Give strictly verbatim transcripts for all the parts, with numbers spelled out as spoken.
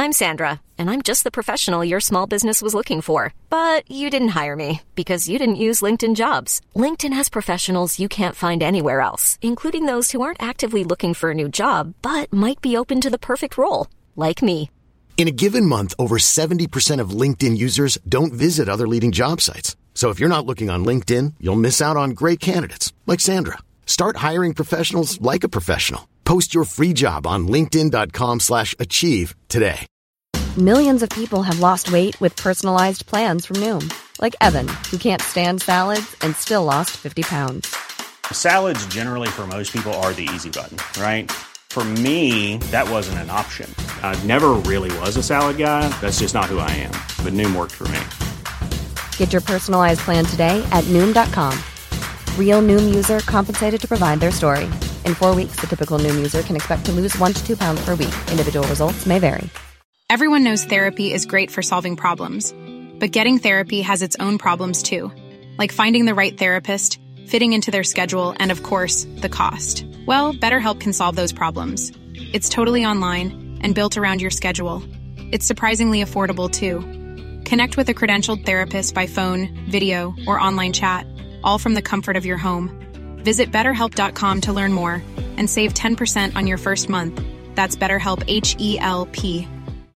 I'm Sandra, and I'm just the professional your small business was looking for. But you didn't hire me because you didn't use LinkedIn Jobs. LinkedIn has professionals you can't find anywhere else, including those who aren't actively looking for a new job, but might be open to the perfect role, like me. In a given month, over seventy percent of LinkedIn users don't visit other leading job sites. So if you're not looking on LinkedIn, you'll miss out on great candidates like Sandra. Start hiring professionals like a professional. Post your free job on linkedin.com slash achieve today. Millions of people have lost weight with personalized plans from Noom. Like Evan, who can't stand salads and still lost fifty pounds. Salads generally for most people are the easy button, right? For me, that wasn't an option. I never really was a salad guy. That's just not who I am. But Noom worked for me. Get your personalized plan today at Noom dot com. Real Noom user compensated to provide their story. In four weeks, the typical Noom user can expect to lose one to two pounds per week. Individual results may vary. Everyone knows therapy is great for solving problems. But getting therapy has its own problems too. Like finding the right therapist, fitting into their schedule, and of course, the cost. Well, BetterHelp can solve those problems. It's totally online and built around your schedule. It's surprisingly affordable too. Connect with a credentialed therapist by phone, video, or online chat, all from the comfort of your home. Visit better help dot com to learn more and save ten percent on your first month. That's BetterHelp, H E L P.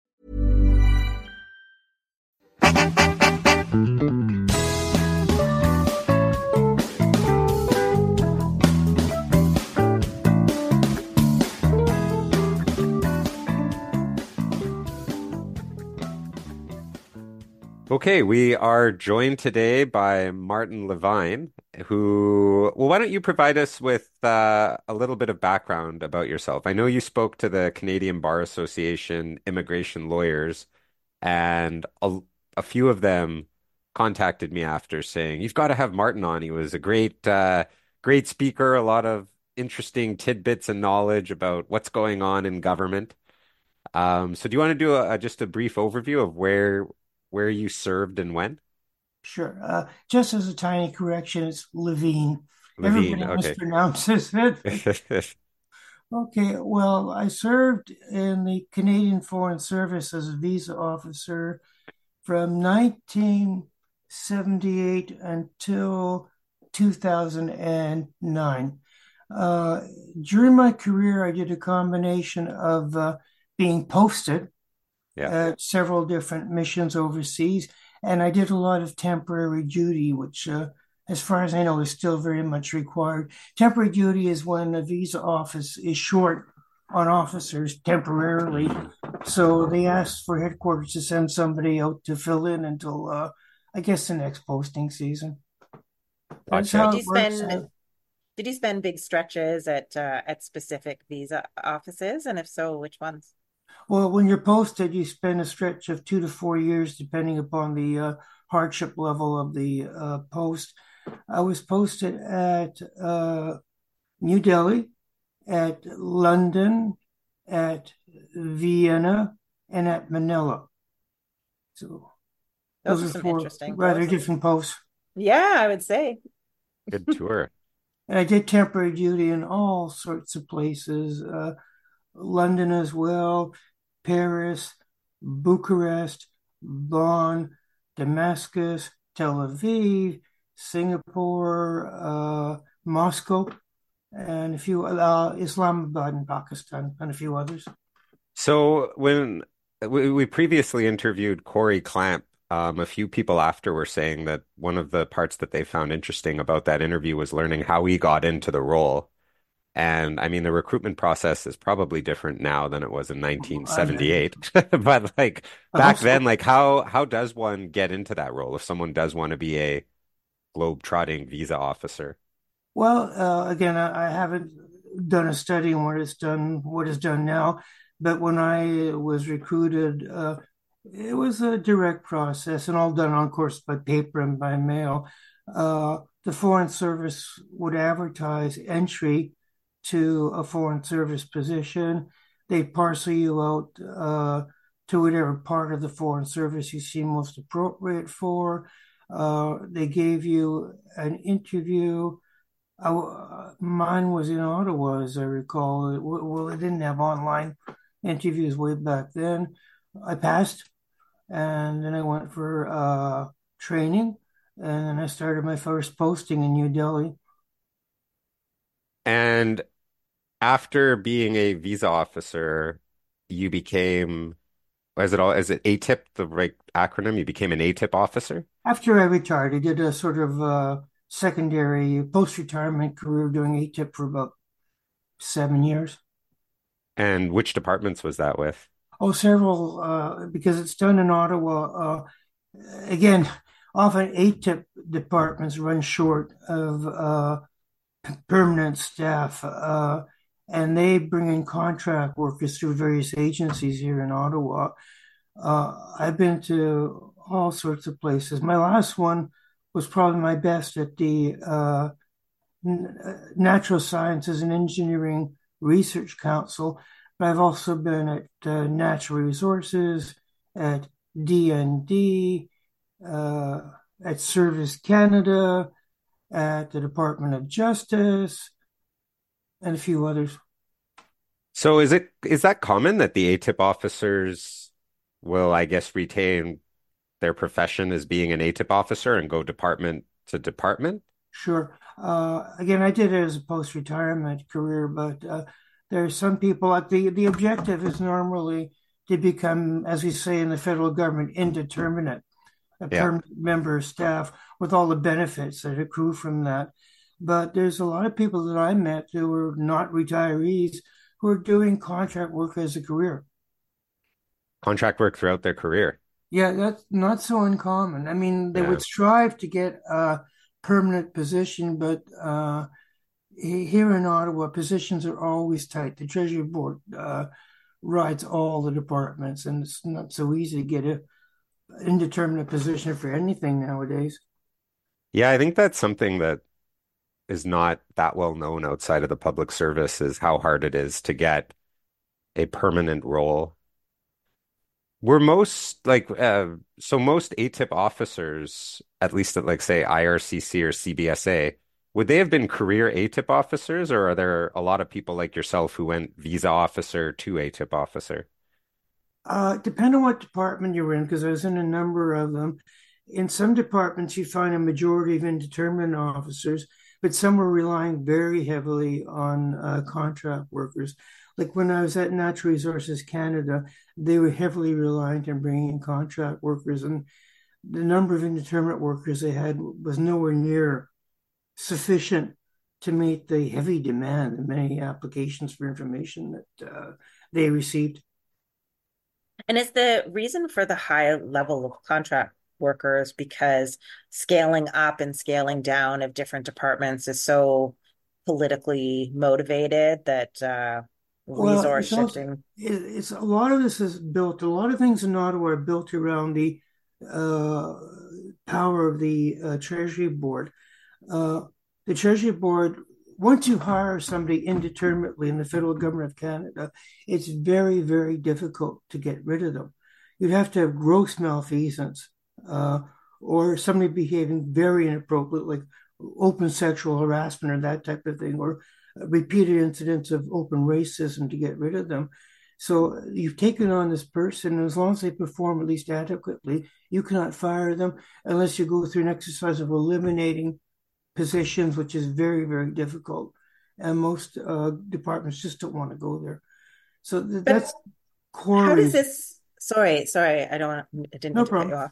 Okay, we are joined today by Martin Levine, who, well, why don't you provide us with uh, a little bit of background about yourself? I know you spoke to the Canadian Bar Association immigration lawyers, and a, a few of them contacted me after saying, you've got to have Martin on. He was a great, uh, great speaker, a lot of interesting tidbits and knowledge about what's going on in government. Um, so do you want to do a, just a brief overview of where where you served and when? Sure. Uh, just as a tiny correction, it's Levine. Levine, Everybody okay. mispronounces it. Okay, well, I served in the Canadian Foreign Service as a visa officer from nineteen seventy-eight until two thousand nine. Uh, during my career, I did a combination of uh, being posted Yeah. at several different missions overseas, and I did a lot of temporary duty, which, uh, as far as I know, is still very much required. Temporary duty is when a visa office is short on officers temporarily, so they asked for headquarters to send somebody out to fill in until, uh, I guess, the next posting season. That's Gotcha. how Did it you works. spend Uh, did you spend big stretches at uh, at specific visa offices? And if so, which ones? Well, when you're posted, you spend a stretch of two to four years, depending upon the uh, hardship level of the uh, post. I was posted at uh, New Delhi, at London, at Vienna, and at Manila. So Those those are are some four interesting rather posts. different posts. Yeah, I would say. Good tour. And I did temporary duty in all sorts of places, uh, London as well, Paris, Bucharest, Bonn, Damascus, Tel Aviv, Singapore, uh, Moscow, and a few, uh, Islamabad in Pakistan, and a few others. So when we, we previously interviewed Corey Clamp, um, a few people after were saying that one of the parts that they found interesting about that interview was learning how he got into the role. And I mean, the recruitment process is probably different now than it was in nineteen seventy-eight. But like back then, like how how does one get into that role if someone does want to be a globe-trotting visa officer? Well, uh, again, I, I haven't done a study on what is done, what is done now, but when I was recruited, uh, it was a direct process and all done, of course, by paper and by mail. Uh, the Foreign Service would advertise entry to a Foreign Service position. They parcel you out uh, to whatever part of the Foreign Service you seem most appropriate for. Uh, they gave you an interview. I, mine was in Ottawa, as I recall. It, well, it didn't have online interviews way back then. I passed, and then I went for uh, training, and then I started my first posting in New Delhi. And after being a visa officer, you became, is it all, is it A T I P, the right acronym? You became an A T I P officer? After I retired, I did a sort of uh, secondary post-retirement career doing A T I P for about seven years. And which departments was that with? Oh, several, uh, because it's done in Ottawa. Uh, again, often A T I P departments run short of uh, permanent staff, uh, and they bring in contract workers through various agencies here in Ottawa. Uh, I've been to all sorts of places. My last one was probably my best at the uh, Natural Sciences and Engineering Research Council, but I've also been at uh, Natural Resources, at D N D, uh, at Service Canada, at the Department of Justice, and a few others. So is it is that common that the A T I P officers will, I guess, retain their profession as being an A T I P officer and go department to department? Sure. Uh, again, I did it as a post-retirement career, but uh, there are some people, like the, the objective is normally to become, as we say in the federal government, indeterminate, a Yeah. permanent member of staff with all the benefits that accrue from that. But there's a lot of people that I met who were not retirees who are doing contract work as a career. Contract work throughout their career. Yeah, that's not so uncommon. I mean, they Yeah. would strive to get a permanent position, but uh, he- here in Ottawa, positions are always tight. The Treasury Board uh, rides all the departments, and it's not so easy to get a indeterminate position for anything nowadays. Yeah, I think that's something that is not that well known outside of the public service is how hard it is to get a permanent role. Were most like uh, so most A T I P officers, at least at like say I R C C or C B S A, would they have been career A T I P officers, or are there a lot of people like yourself who went visa officer to A T I P officer? Uh, depend on what department you're in, because I was in a number of them. In some departments, you find a majority of indeterminate officers, but some were relying very heavily on uh, contract workers. Like when I was at Natural Resources Canada, they were heavily reliant on bringing in contract workers, and the number of indeterminate workers they had was nowhere near sufficient to meet the heavy demand, the many applications for information that uh, they received. And is the reason for the high level of contract workers because scaling up and scaling down of different departments is so politically motivated that uh, Well, resource it's also shifting? it, it's a lot of this is built. A lot of things in Ottawa are built around the uh, power of the uh, Treasury Board. Uh, the Treasury Board, once you hire somebody indeterminately in the federal government of Canada, it's very, very difficult to get rid of them. You'd have to have gross malfeasance, uh, or somebody behaving very inappropriately, like open sexual harassment or that type of thing, or repeated incidents of open racism to get rid of them. So you've taken on this person, and as long as they perform at least adequately, you cannot fire them unless you go through an exercise of eliminating positions, which is very, very difficult. And most uh, departments just don't want to go there. So th- But that's core how does reason. this, sorry, sorry, I don't, I didn't No mean to cut you problem. off.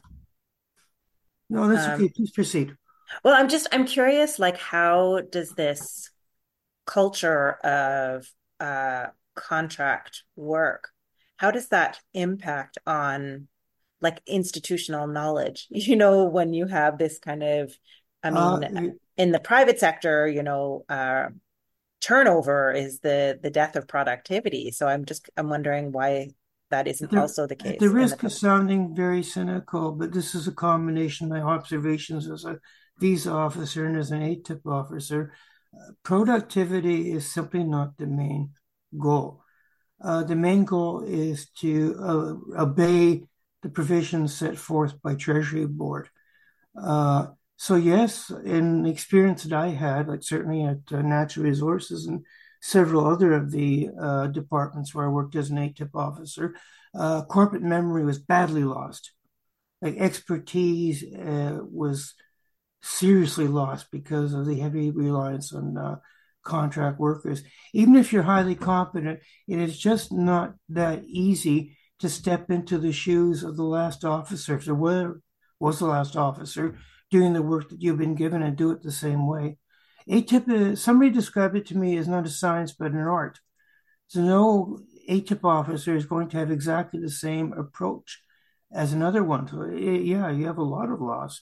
No, that's okay. Um, Please proceed. well, I'm just, I'm curious, like, how does this culture of uh, contract work, how does that impact on like institutional knowledge? You know, when you have this kind of, I Uh, mean, in the private sector, you know, uh, turnover is the the death of productivity. So I'm just, I'm wondering why that At isn't the, also the at the case in the risk of public. sounding very cynical, but this is a combination of my observations as a visa officer and as an A T I P officer. Uh, productivity is simply not the main goal. Uh, the main goal is to uh, obey the provisions set forth by Treasury Board. Uh, so yes, in the experience that I had, like certainly at uh, Natural Resources and several other of the uh, departments where I worked as an A T I P officer, uh, corporate memory was badly lost. Like expertise uh, was seriously lost because of the heavy reliance on uh, contract workers. Even if you're highly competent, it is just not that easy to step into the shoes of the last officer, if there were, was the last officer, doing the work that you've been given and do it the same way. A T I P, somebody described it to me as not a science, but an art. So no A T I P officer is going to have exactly the same approach as another one. So yeah, you have a lot of loss.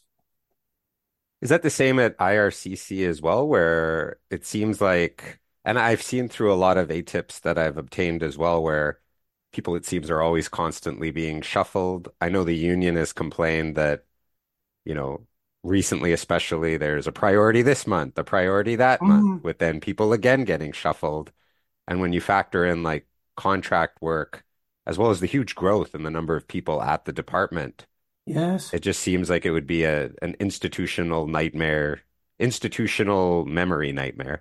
Is that the same at I R C C as well, where it seems like, and I've seen through a lot of A T I Ps that I've obtained as well, where people, it seems, are always constantly being shuffled. I know the union has complained that, you know, recently especially, there's a priority this month, a priority that month, Mm, with then people again getting shuffled. And when you factor in like contract work, as well as the huge growth in the number of people at the department, yes, it just seems like it would be a an institutional nightmare, institutional memory nightmare.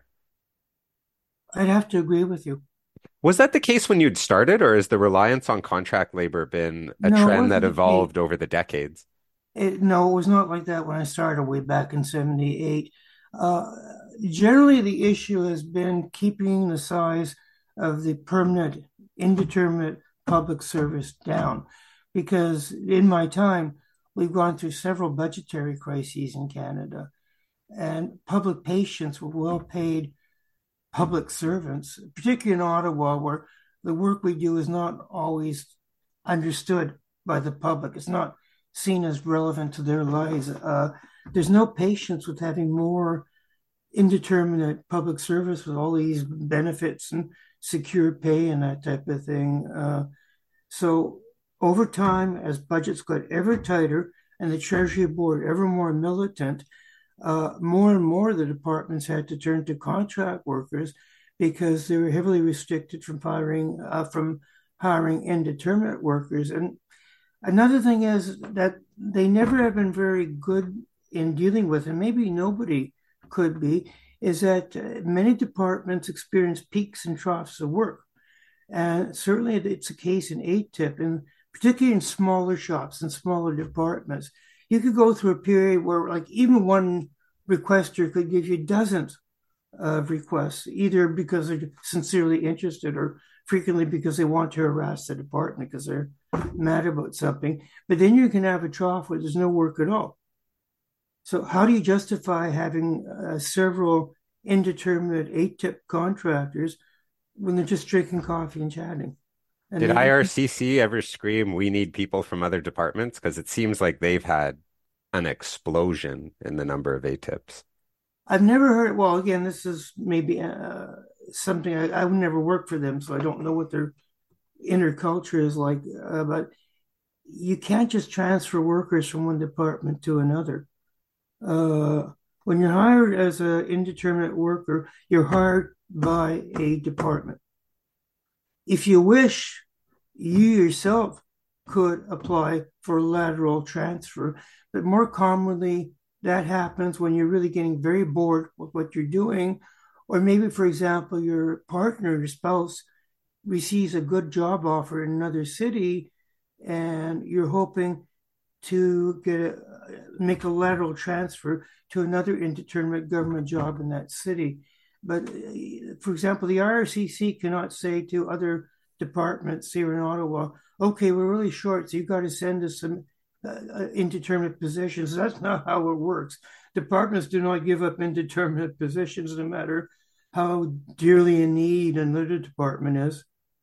I'd have to agree with you. Was that the case when you'd started, or has the reliance on contract labor been a No, it trend that wasn't the case. evolved over the decades? It, no, it was not like that when I started way back in seventy-eight. Uh, Generally, the issue has been keeping the size of the permanent, indeterminate public service down. Because in my time, we've gone through several budgetary crises in Canada, and public patients were well paid public servants, particularly in Ottawa, where the work we do is not always understood by the public. It's not seen as relevant to their lives. Uh, there's no patience with having more indeterminate public service with all these benefits and secure pay and that type of thing. Uh, so over time, as budgets got ever tighter and the Treasury Board ever more militant, uh, more and more the departments had to turn to contract workers because they were heavily restricted from hiring uh, from hiring indeterminate workers. And another thing is that they never have been very good in dealing with, and maybe nobody could be, is that uh, many departments experience peaks and troughs of work. And certainly it's a case in A T I P, and particularly in smaller shops and smaller departments. You could go through a period where, like, even one requester could give you dozens of requests, either because they're sincerely interested or frequently because they want to harass the department because they're mad about something. But then you can have a trough where there's no work at all. So how do you justify having uh, several indeterminate A T I P contractors when they're just drinking coffee and chatting? And Did they, I R C C ever scream, "We need people from other departments"? Because it seems like they've had an explosion in the number of A T I Ps. I've never heard. Well, again, this is maybe uh, something I, I would never work for them, so I don't know what their inner culture is like. Uh, but you can't just transfer workers from one department to another. Uh, when you're hired as an indeterminate worker, you're hired by a department. If you wish, you yourself could apply for lateral transfer, but more commonly, that happens when you're really getting very bored with what you're doing, or maybe, for example, your partner, your spouse, receives a good job offer in another city, and you're hoping to get a, make a lateral transfer to another indeterminate government job in that city. But for example, the I R C C cannot say to other departments here in Ottawa, okay, we're really short, so you've got to send us some uh, indeterminate positions. That's not how it works. Departments do not give up indeterminate positions, no matter how dearly in need another department is.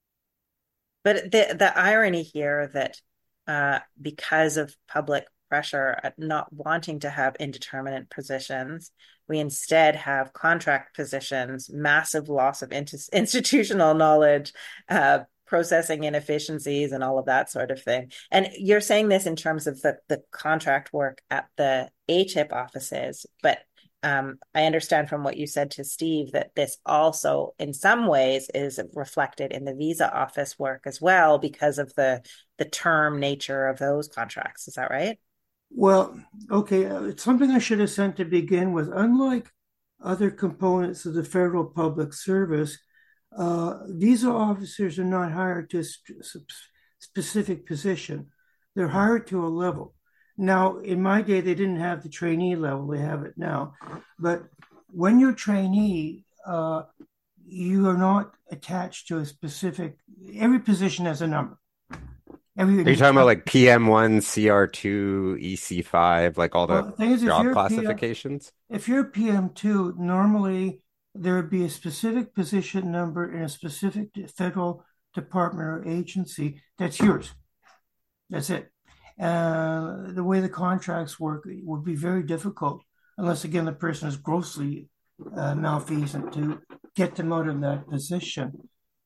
But the the irony here that uh, because of public pressure at not wanting to have indeterminate positions, we instead have contract positions, massive loss of institutional knowledge, uh, processing inefficiencies, and all of that sort of thing. And you're saying this in terms of the, the contract work at the A T I P offices, but um, I understand from what you said to Steve that this also, in some ways, is reflected in the visa office work as well because of the the term nature of those contracts. Is that right? Well, okay, uh, it's something I should have sent to begin with. Unlike other components of the federal public service, uh, visa officers are not hired to specific position. They're hired to a level. Now, in my day, they didn't have the trainee level. They have it now. But when you're trainee, uh, you are not attached to a specific, every position has a number. Every, Are you talking about like P M one, C R two, E C five, like all the well, the thing is, if job you're classifications? P M, if you're P M two, normally there would be a specific position number in a specific federal department or agency that's yours. That's it. Uh, the way the contracts work would be very difficult, unless, again, the person is grossly uh, malfeasant to get them out of that position.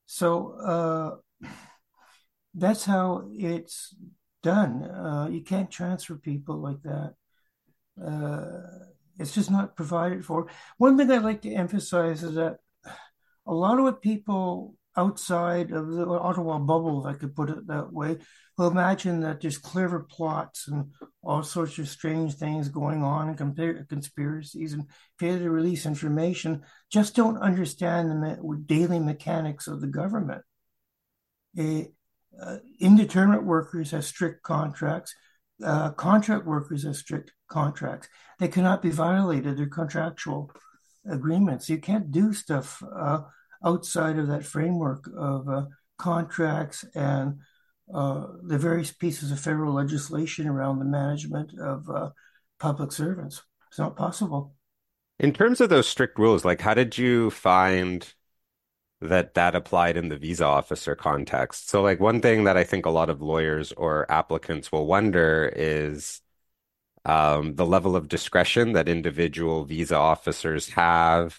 So uh, that's how it's done. Uh, you can't transfer people like that. Uh, it's just not provided for. One thing I'd like to emphasize is that a lot of what people outside of the Ottawa bubble, if I could put it that way, will imagine that there's clever plots and all sorts of strange things going on and compar- conspiracies and failure to release information, just don't understand the me- daily mechanics of the government. A, uh, indeterminate workers have strict contracts. Uh, contract workers have strict contracts. They cannot be violated. They're contractual agreements. You can't do stuff uh, outside of that framework of uh, contracts and uh, the various pieces of federal legislation around the management of uh, public servants. It's not possible. In terms of those strict rules, like how did you find that that applied in the visa officer context? So like one thing that I think a lot of lawyers or applicants will wonder is um, the level of discretion that individual visa officers have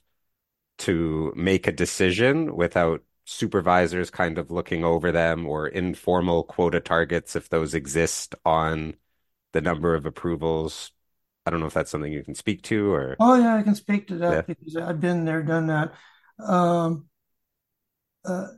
to make a decision without supervisors kind of looking over them, or informal quota targets if those exist on the number of approvals. I don't know if that's something you can speak to or. Oh yeah, I can speak to that Yeah. because I've been there, done that. Um, uh,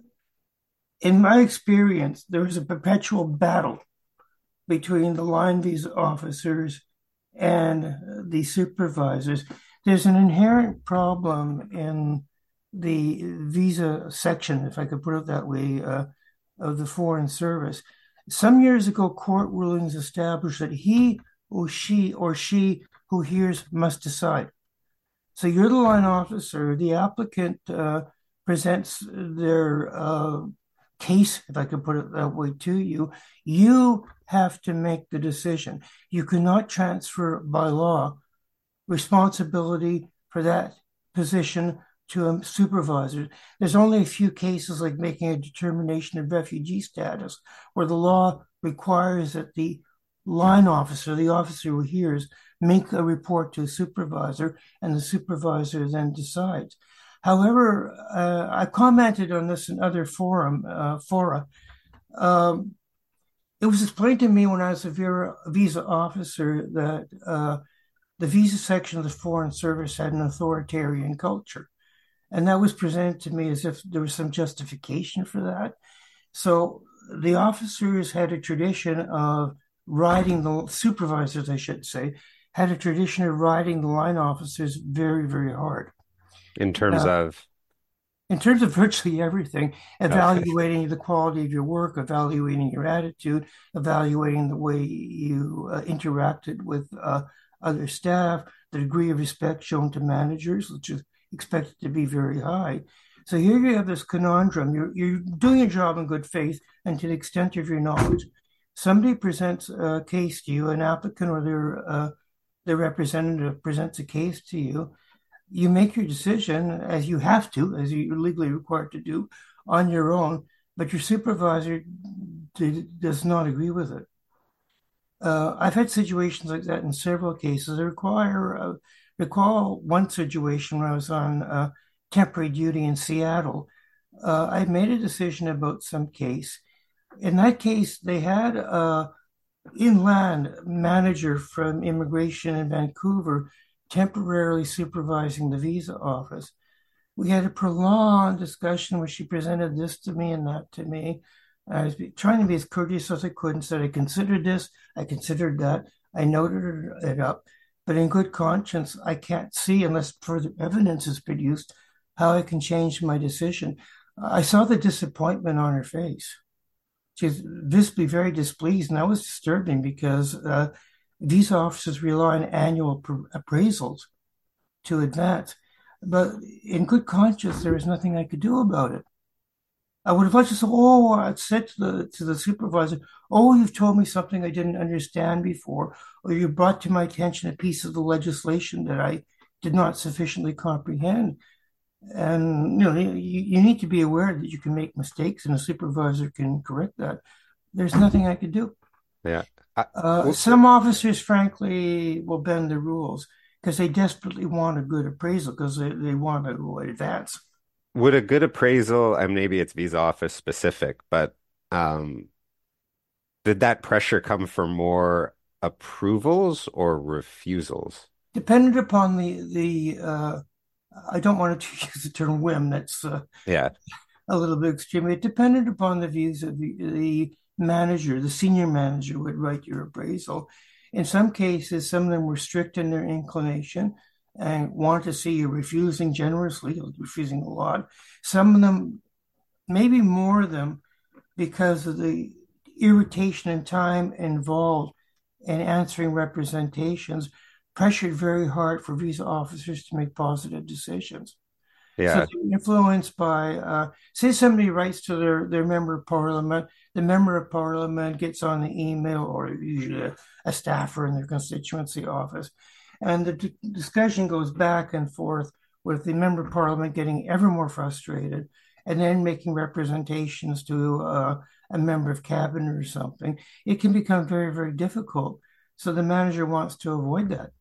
in my experience, there is a perpetual battle between the line visa officers and the supervisors. There's an inherent problem in the visa section, if I could put it that way, uh, of the Foreign Service. Some years ago, court rulings established that he or she or she who hears must decide. So you're the line officer. The applicant uh, presents their uh, case, if I could put it that way, to you. You have to make the decision. You cannot transfer by law responsibility for that position to a supervisor. There's only a few cases like making a determination of refugee status where the law requires that the line officer, the officer who hears, make a report to a supervisor, and the supervisor then decides. However, uh, I commented on this in other forum uh, fora. Um, it was explained to me when I was a visa officer that uh, the visa section of the Foreign Service had an authoritarian culture. And that was presented to me as if there was some justification for that. So the officers had a tradition of riding the supervisors, I should say, had a tradition of riding the line officers very, very hard. In terms uh, of? In terms of virtually everything, evaluating okay. the quality of your work, evaluating your attitude, evaluating the way you uh, interacted with uh, other staff, the degree of respect shown to managers, which is expected to be very high. So here you have this conundrum. You're, you're doing a job in good faith, and to the extent of your knowledge, somebody presents a case to you, an applicant or their uh, their representative presents a case to you. You make your decision, as you have to, as you're legally required to do, on your own, but your supervisor did, does not agree with it. Uh, I've had situations like that in several cases. I require, uh, recall one situation where I was on uh, temporary duty in Seattle. Uh, I made a decision about some case. In that case, they had a inland manager from immigration in Vancouver temporarily supervising the visa office. We had a prolonged discussion where she presented this to me and that to me. I was trying to be as courteous as I could and said, I considered this, I considered that, I noted it up, but in good conscience, I can't see, unless further evidence is produced, how I can change my decision. I saw the disappointment on her face. she was visibly very displeased, and that was disturbing because uh, visa officers rely on annual appraisals to advance. But in good conscience, there was nothing I could do about it. I would have liked to say, oh, I'd said to the to the supervisor, oh, you've told me something I didn't understand before, or you brought to my attention a piece of the legislation that I did not sufficiently comprehend. And you know, you, you need to be aware that you can make mistakes, and a supervisor can correct that. There's nothing I could do. Yeah. I, uh, some officers, frankly, will bend the rules because they desperately want a good appraisal because they, they want to advance. Would a good appraisal, and maybe it's visa office specific, but um, did that pressure come from more approvals or refusals? Depended upon the the. Uh, I don't want to use the term whim. That's uh, yeah, a little bit extreme. It depended upon the views of the, the manager. The senior manager would write your appraisal. In some cases, some of them were strict in their inclination and wanted to see you refusing generously, like refusing a lot. Some of them, maybe more of them, because of the irritation and time involved in answering representations, pressured very hard for visa officers to make positive decisions. Yeah. So influenced by, uh, say somebody writes to their, their member of parliament, the member of parliament gets on the email, or usually a, a staffer in their constituency office, and the d- discussion goes back and forth with the member of parliament getting ever more frustrated and then making representations to uh, a member of cabinet or something. It can become very, very difficult. So the manager wants to avoid that.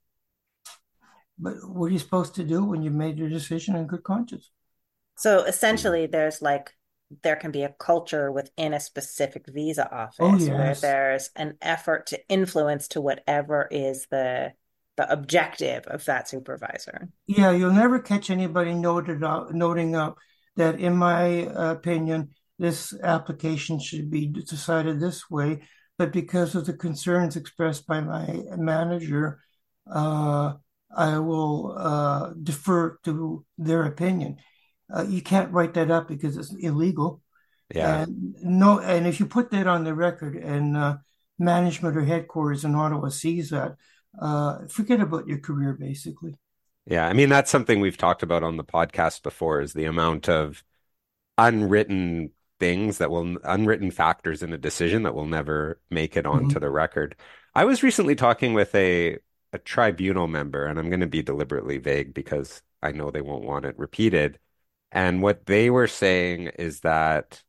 But what are you supposed to do when you've made your decision in good conscience? So essentially, there's like, there can be a culture within a specific visa office oh, yes. where there's an effort to influence to whatever is the the objective of that supervisor. Yeah, you'll never catch anybody noted up, noting up that, in my opinion, this application should be decided this way, but because of the concerns expressed by my manager, uh, I will uh, defer to their opinion. Uh, you can't write that up because it's illegal. Yeah. And no, and if you put that on the record and uh, management or headquarters in Ottawa sees that, uh, forget about your career, basically. Yeah, I mean, that's something we've talked about on the podcast before, is the amount of unwritten things that will, unwritten factors in a decision that will never make it onto Mm-hmm. the record. I was recently talking with a a tribunal member, and I'm going to be deliberately vague because I know they won't want it repeated. And what they were saying is that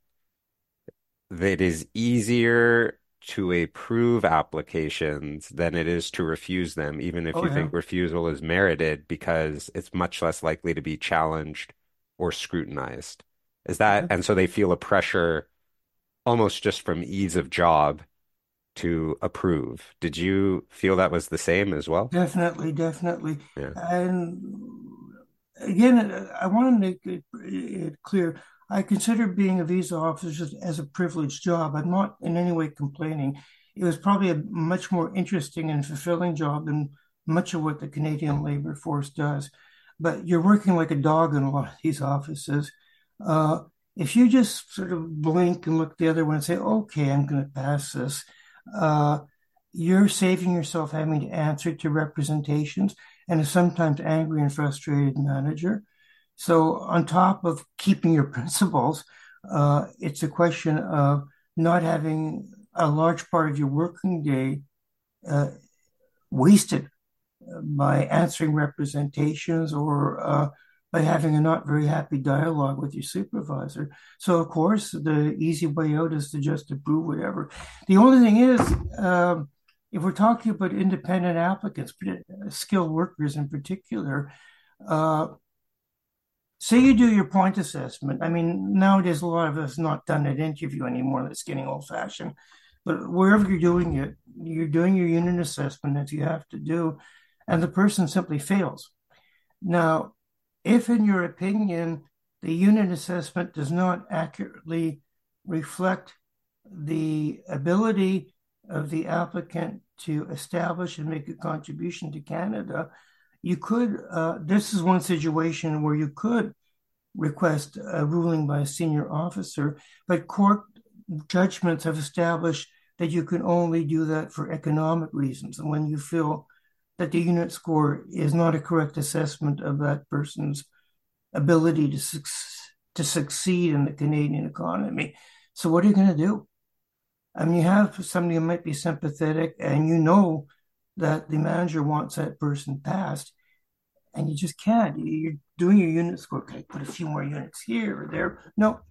it is easier to approve applications than it is to refuse them, even if Oh, you yeah. think refusal is merited, because it's much less likely to be challenged or scrutinized. Is that, and so they feel a pressure almost just from ease of job to approve. Did you feel that was the same as well? Definitely, definitely. Yeah. And again, I want to make it, it clear. I consider being a visa officer as a privileged job. I'm not in any way complaining. It was probably a much more interesting and fulfilling job than much of what the Canadian labor force does. But you're working like a dog in a lot of these offices. Uh, if you just sort of blink and look the other way and say, okay, I'm going to pass this, uh, you're saving yourself having to answer to representations and a sometimes angry and frustrated manager. So on top of keeping your principles, uh, it's a question of not having a large part of your working day uh, wasted by answering representations or uh, by having a not very happy dialogue with your supervisor. So, of course, the easy way out is to just approve whatever. The only thing is, um, if we're talking about independent applicants, skilled workers in particular, uh, say you do your point assessment. I mean, nowadays, a lot of us not done an interview anymore. That's getting old-fashioned. But wherever you're doing it, you're doing your unit assessment that you have to do, and the person simply fails. Now, if in your opinion, the unit assessment does not accurately reflect the ability of the applicant to establish and make a contribution to Canada, you could, uh, this is one situation where you could request a ruling by a senior officer, but court judgments have established that you can only do that for economic reasons. And when you feel that the unit score is not a correct assessment of that person's ability to, su- to succeed in the Canadian economy, so what are you going to do? I mean, you have somebody who might be sympathetic, and you know that the manager wants that person passed, and you just can't. You're doing your unit score. Okay, put a few more units here or there. No.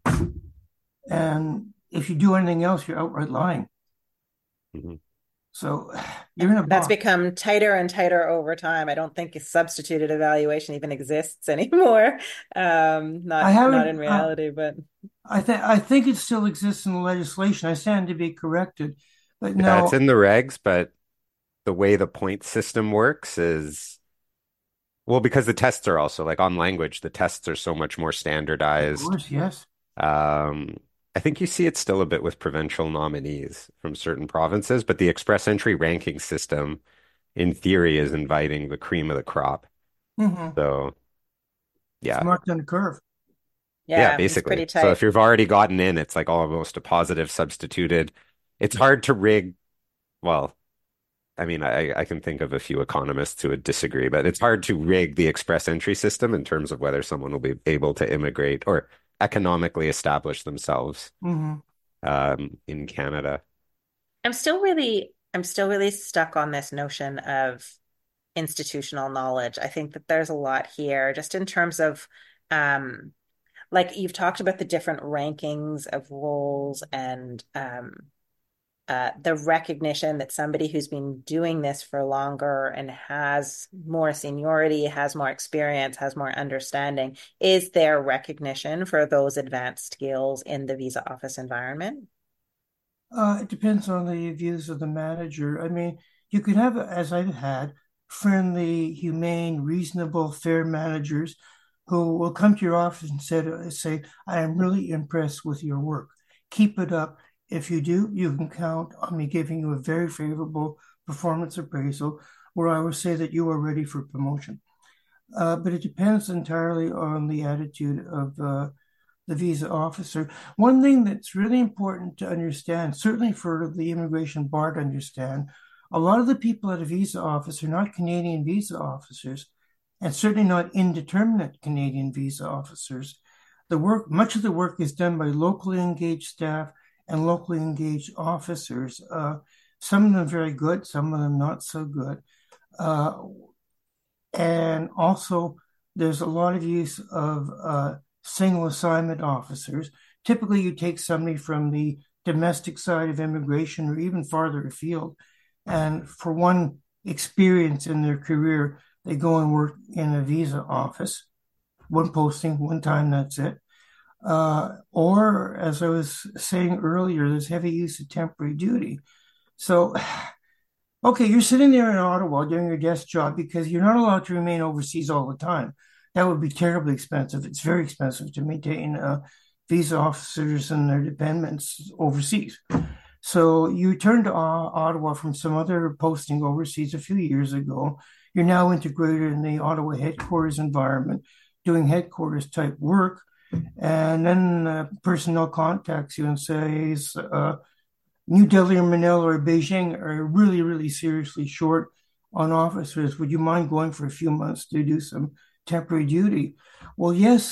And if you do anything else, you're outright lying. Mm-hmm. So you're in a That's box. become tighter and tighter over time. I don't think a substituted evaluation even exists anymore. Um, not I not haven't. in Uh, reality, but I think I think it still exists in the legislation. I stand to be corrected, but Yeah, it's no. in the regs, but the way the point system works is, well, because the tests are also like on language, the tests are so much more Of standardized. course, yes. Um, I think you see it still a bit with provincial nominees from certain provinces, but the express entry ranking system, in theory, is inviting the cream of the crop. Mm-hmm. So, It's yeah. marked on the curve. Yeah, yeah, it's basically. pretty So tight. if you've already gotten in, it's like almost a positive substituted. It's hard to rig. Well, I mean, I, I can think of a few economists who would disagree, but it's hard to rig the express entry system in terms of whether someone will be able to immigrate or economically establish themselves Mm-hmm. um, in Canada. I'm still really I'm still really stuck on this notion of institutional knowledge. I think that there's a lot here, just in terms of um, like you've talked about the different rankings of roles and um, uh, the recognition that somebody who's been doing this for longer and has more seniority, has more experience, has more understanding, is there recognition for those advanced skills in the visa office environment? Uh, it depends on the views of the manager. I mean, you could have, as I've had, friendly, humane, reasonable, fair managers who will come to your office and say, say, I am really impressed with your work. Keep it up. If you do, you can count on me giving you a very favorable performance appraisal where I will say that you are ready for promotion. Uh, but it depends entirely on the attitude of uh, the visa officer. One thing that's really important to understand, certainly for the immigration bar to understand, a lot of the people at a visa office are not Canadian visa officers, and certainly not indeterminate Canadian visa officers. The work, much of the work is done by locally engaged staff and locally engaged officers. Uh, some of them very good, some of them not so good. Uh, and also, there's a lot of use of uh, single assignment officers. Typically, you take somebody from the domestic side of immigration or even farther afield, and for one experience in their career, they go and work in a visa office. One posting, one time, that's it. Uh, or, as I was saying earlier, there's heavy use of temporary duty. So, okay, you're sitting there in Ottawa doing your desk job because you're not allowed to remain overseas all the time. That would be terribly expensive. It's very expensive to maintain uh, visa officers and their dependents overseas. So you turned to uh, Ottawa from some other posting overseas a few years ago. You're now integrated in the Ottawa headquarters environment, doing headquarters type work. And then uh, personnel contacts you and says, uh, New Delhi or Manila or Beijing are really, really seriously short on officers. Would you mind going for a few months to do some temporary duty? Well, yes,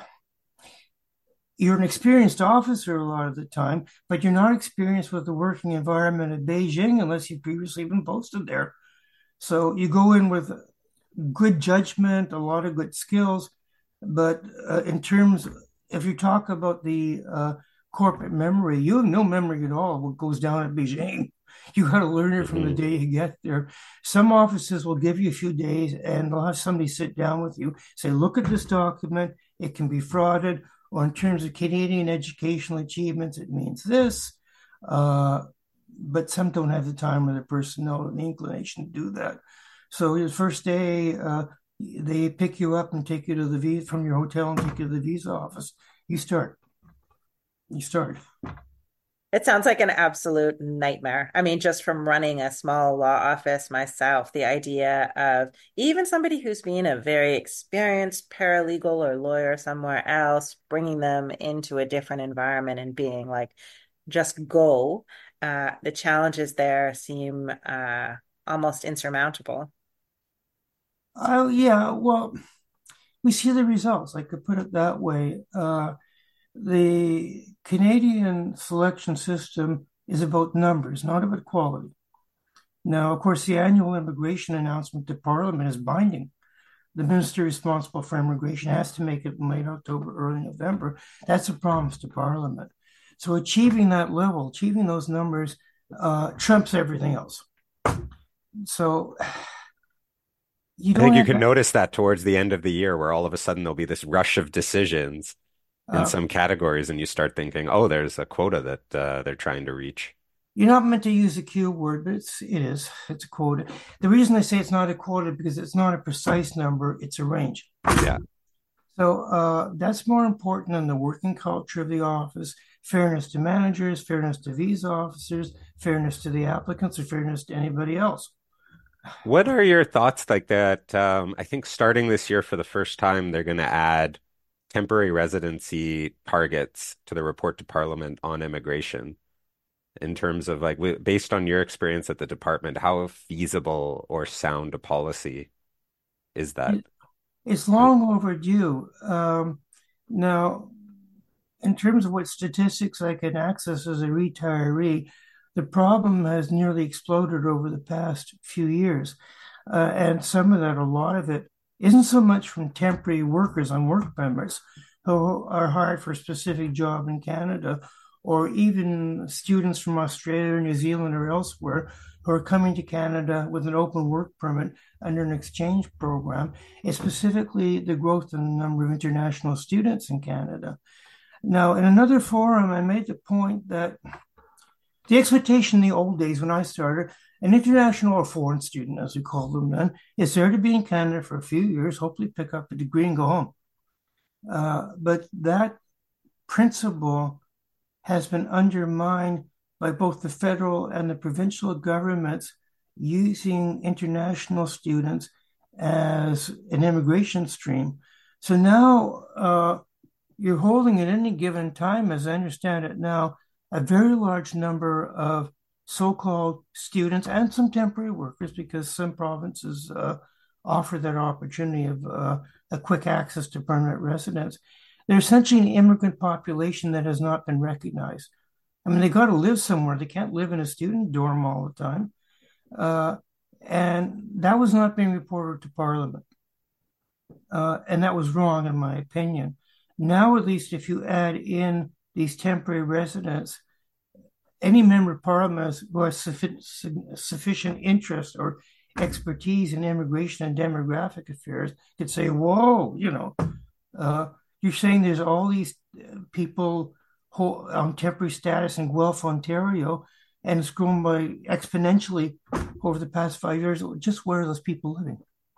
you're an experienced officer a lot of the time, but you're not experienced with the working environment of Beijing unless you've previously been posted there. So you go in with good judgment, a lot of good skills, but uh, in terms, if you talk about the uh, corporate memory, you have no memory at all what goes down at Beijing. You got to learn it from the Mm-hmm. day you get there. Some offices will give you a few days and they'll have somebody sit down with you, say, look at this document. It can be frauded, or in terms of Canadian educational achievements, it means this. Uh, but some don't have the time or the personnel or the inclination to do that. So your first day, uh, they pick you up and take you to the visa from your hotel and take you to the visa office. You start. You start. It sounds like an absolute nightmare. I mean, just from running a small law office myself, the idea of even somebody who's been a very experienced paralegal or lawyer somewhere else, bringing them into a different environment and being like, just go, uh, the challenges there seem uh, almost insurmountable. Oh, yeah. Well, we see the results. I could put it that way. Uh, the Canadian selection system is about numbers, not about quality. Now, of course, the annual immigration announcement to Parliament is binding. The minister responsible for immigration has to make it in late October, early November. That's a promise to Parliament. So achieving that level, achieving those numbers, uh, trumps everything else. So you I don't think you have can that. notice that towards the end of the year where all of a sudden there'll be this rush of decisions in Uh, some categories, and you start thinking, oh, there's a quota that uh, they're trying to reach. You're not meant to use a Q word, but it's it is. It's a quota. The reason I say it's not a quota because it's not a precise number, it's a range. Yeah. So uh, that's more important than the working culture of the office, fairness to managers, fairness to visa officers, fairness to the applicants, or fairness to anybody else. What are your thoughts like that? Um, I think starting this year for the first time, they're going to add temporary residency targets to the report to Parliament on immigration in terms of like, wi- based on your experience at the department, how feasible or sound a policy is that? It, it's long overdue. Um, now, in terms of what statistics I can access as a retiree, the problem has nearly exploded over the past few years. Uh, and some of that, a lot of it, isn't so much from temporary workers on work permits who are hired for a specific job in Canada, or even students from Australia or New Zealand or elsewhere who are coming to Canada with an open work permit under an exchange program. It's specifically the growth in the number of international students in Canada. Now, in another forum, I made the point that the expectation in the old days when I started, an international or foreign student, as we called them then, is there to be in Canada for a few years, hopefully pick up a degree and go home. Uh, but that principle has been undermined by both the federal and the provincial governments using international students as an immigration stream. So now uh, you're holding at any given time, as I understand it now, a very large number of so-called students and some temporary workers, because some provinces uh, offer that opportunity of uh, a quick access to permanent residence. They're essentially an immigrant population that has not been recognized. I mean, they got to live somewhere. They can't live in a student dorm all the time. Uh, and that was not being reported to Parliament. Uh, and that was wrong, in my opinion. Now, at least, if you add in these temporary residents, any member of Parliament who has sufficient, sufficient interest or expertise in immigration and demographic affairs could say, whoa, you know, uh, you're saying there's all these people who, on temporary status in Guelph, Ontario, and it's grown by exponentially over the past five years. Just where are those people living?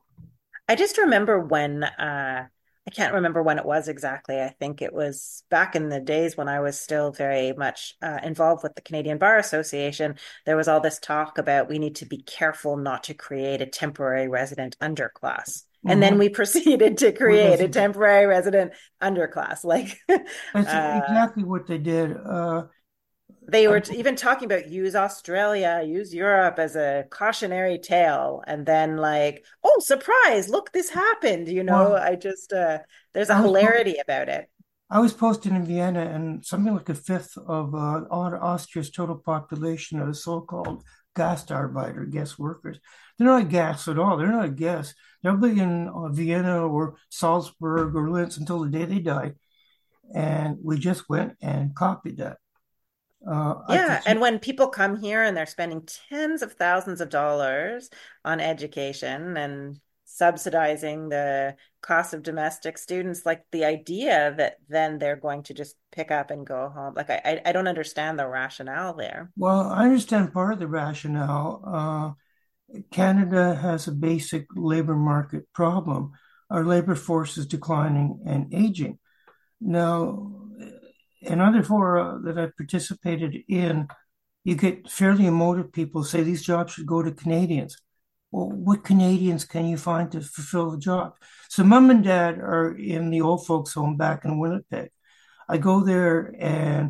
I just remember when, uh, I can't remember when it was exactly. I think it was back in the days when I was still very much uh, involved with the Canadian Bar Association. There was all this talk about we need to be careful not to create a temporary resident underclass. And mm-hmm. then we proceeded to create a temporary resident underclass. Like that's uh, exactly what they did. Uh, They were even talking about use Australia, use Europe as a cautionary tale. And then like, oh, surprise, look, this happened. You know, well, I just, uh, there's a hilarity about it. I was posted in Vienna, and something like a fifth of uh, Austria's total population are so-called Gastarbeiter, guest workers. They're not guests at all. They're not guests. They'll be in uh, Vienna or Salzburg or Linz until the day they die. And we just went and copied that. Uh, yeah, and when people come here and they're spending tens of thousands of dollars on education and subsidizing the cost of domestic students, like the idea that then they're going to just pick up and go home, like I, I don't understand the rationale there. Well, I understand part of the rationale. Uh, Canada has a basic labor market problem. Our labor force is declining and aging. Now, in other fora that I've participated in, you get fairly emotive people say these jobs should go to Canadians. Well, what Canadians can you find to fulfill the job? So mom and dad are in the old folks home back in Winnipeg. I go there and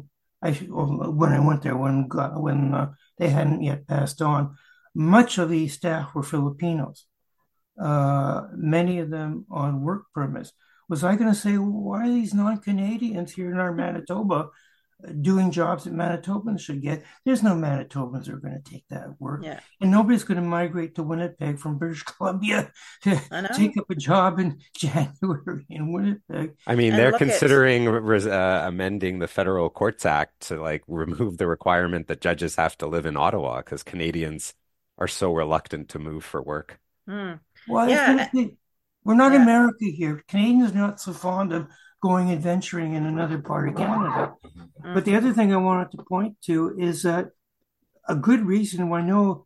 I when I went there when when uh, they hadn't yet passed on, much of the staff were Filipinos. Uh, many of them on work permits. Was I going to say, why are these non-Canadians here in our Manitoba doing jobs that Manitobans should get? There's no Manitobans who are going to take that work. Yeah. And nobody's going to migrate to Winnipeg from British Columbia to take up a job in January in Winnipeg. I mean, And they're look at- considering uh, amending the Federal Courts Act to like remove the requirement that judges have to live in Ottawa because Canadians are so reluctant to move for work. Hmm. Well, Yeah. it's- we're not Yeah. America here. Canadians are not so fond of going adventuring in another part of Canada. But the other thing I wanted to point to is that a good reason why no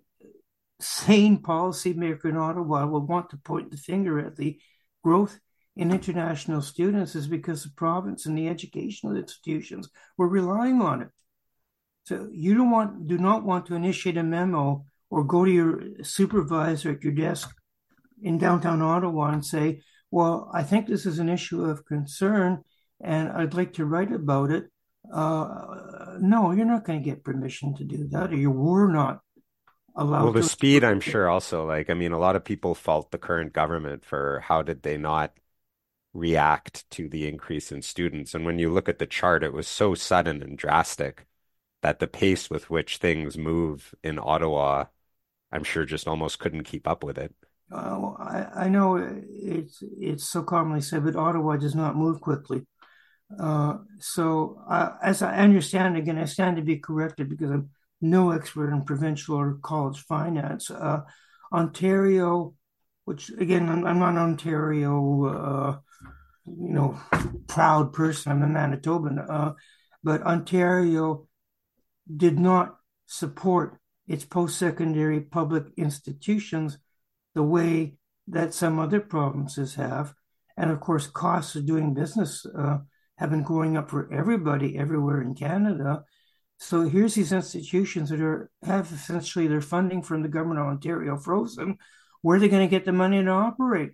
sane policymaker in Ottawa will want to point the finger at the growth in international students is because the province and the educational institutions were relying on it. So you don't want, do not want to initiate a memo or go to your supervisor at your desk in downtown Ottawa and say, well, I think this is an issue of concern and I'd like to write about it. Uh, no, you're not going to get permission to do that, or you were not allowed Well, the to. speed, I'm sure also, like, I mean, a lot of people fault the current government for how did they not react to the increase in students. And when you look at the chart, it was so sudden and drastic that the pace with which things move in Ottawa, I'm sure just almost couldn't keep up with it. Uh, I, I know it's it's so commonly said, but Ottawa does not move quickly. Uh, so uh, as I understand, again, I stand to be corrected because I'm no expert in provincial or college finance. Uh, Ontario, which again, I'm, I'm not an Ontario, uh, you know, proud person. I'm a Manitoban, uh, but Ontario did not support its post-secondary public institutions the way that some other provinces have. And of course, costs of doing business uh, have been going up for everybody everywhere in Canada. So here's these institutions that are have essentially their funding from the government of Ontario frozen. Where are they going to get the money to operate?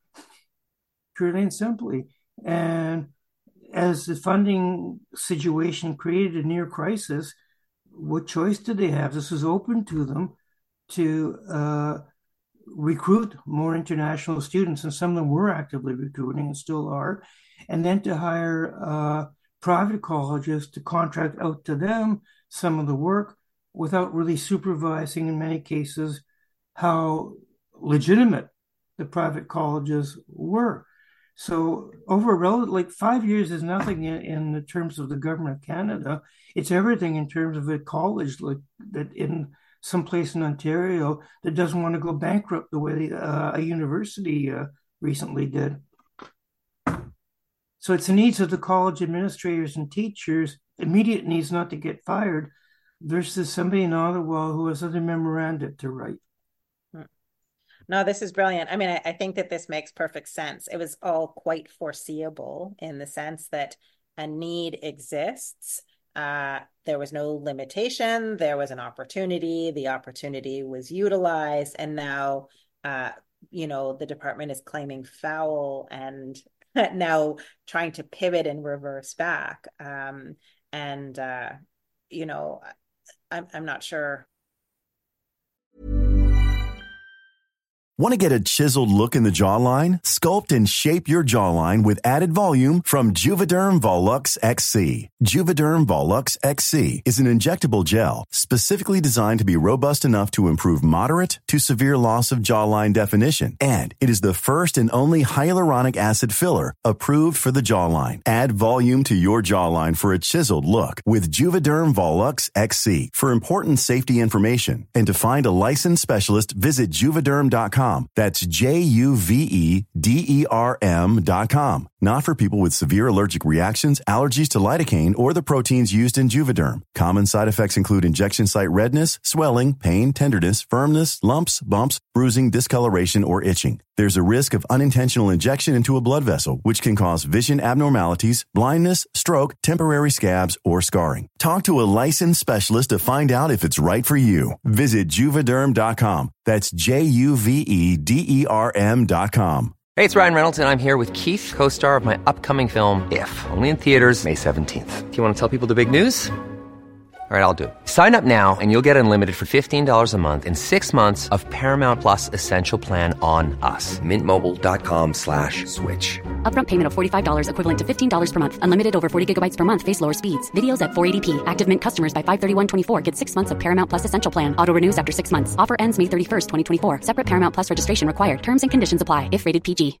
Purely and simply. And as the funding situation created a near crisis, what choice did they have? This was open to them to uh, recruit more international students, and some of them were actively recruiting and still are, and then to hire uh, private colleges to contract out to them some of the work without really supervising, in many cases, how legitimate the private colleges were. So over a relative, like five years is nothing in, in the terms of the government of Canada. It's everything in terms of a college like that in some place in Ontario that doesn't want to go bankrupt the way uh, a university uh, recently did. So it's the needs of the college administrators and teachers, immediate needs not to get fired, versus somebody in Ottawa who has other memoranda to write. No, this is brilliant. I mean, I, I think that this makes perfect sense. It was all quite foreseeable in the sense that a need exists. Uh, there was no limitation. There was an opportunity. The opportunity was utilized. And now, uh, you know, the department is claiming foul and now trying to pivot and reverse back. Um, and, uh, you know, I'm, I'm not sure. Want to get a chiseled look in the jawline? Sculpt and shape your jawline with added volume from Juvederm Volux X C. Juvederm Volux X C is an injectable gel specifically designed to be robust enough to improve moderate to severe loss of jawline definition. And it is the first and only hyaluronic acid filler approved for the jawline. Add volume to your jawline for a chiseled look with Juvederm Volux X C. For important safety information and to find a licensed specialist, visit juvederm dot com. That's J U V E D E R M dot com. Not for people with severe allergic reactions, allergies to lidocaine, or the proteins used in Juvederm. Common side effects include injection site redness, swelling, pain, tenderness, firmness, lumps, bumps, bruising, discoloration, or itching. There's a risk of unintentional injection into a blood vessel, which can cause vision abnormalities, blindness, stroke, temporary scabs, or scarring. Talk to a licensed specialist to find out if it's right for you. Visit Juvederm dot com. That's J U V E D E R M dot com. Hey, it's Ryan Reynolds, and I'm here with Keith, co-star of my upcoming film, If, only in theaters May seventeenth. Do you want to tell people the big news? All right, I'll do it. Sign up now and you'll get unlimited for fifteen dollars a month and six months of Paramount Plus Essential Plan on us. Mint Mobile dot com slash switch. Upfront payment of forty-five dollars equivalent to fifteen dollars per month. Unlimited over forty gigabytes per month. Face lower speeds. Videos at four eighty p. Active Mint customers by five thirty-one twenty-four get six months of Paramount Plus Essential Plan. Auto renews after six months. Offer ends May thirty-first, twenty twenty-four. Separate Paramount Plus registration required. Terms and conditions apply if rated P G.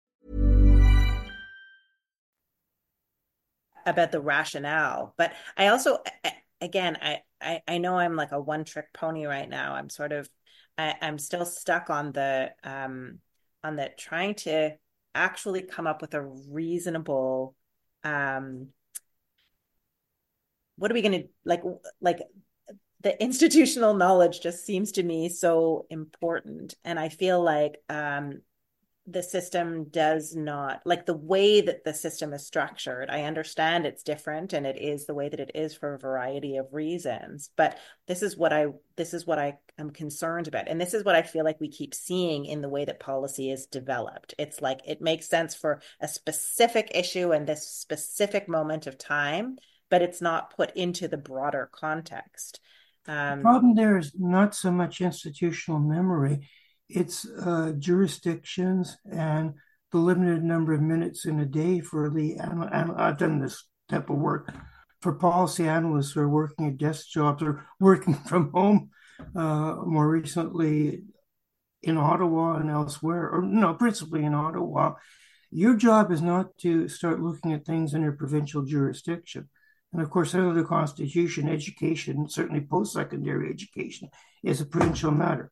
About the rationale, but I also, again, I, I, I know I'm like a one-trick pony right now. I'm sort of, I, I'm still stuck on the, um, on the trying to actually come up with a reasonable, um, what are we going to, like, like the institutional knowledge just seems to me so important. And I feel like, um, the system does not, like the way that the system is structured, I understand it's different and it is the way that it is for a variety of reasons, but this is what I this is what I am concerned about, and this is what I feel like we keep seeing in the way that policy is developed. It's like it makes sense for a specific issue and this specific moment of time, but it's not put into the broader context. Um, the problem there is not so much institutional memory. It's uh, jurisdictions and the limited number of minutes in a day for the, I've done this type of work for policy analysts who are working at desk jobs or working from home, uh, more recently in Ottawa and elsewhere, or no, principally in Ottawa. Your job is not to start looking at things in your provincial jurisdiction. And of course, under the Constitution, education, certainly post-secondary education, is a provincial matter.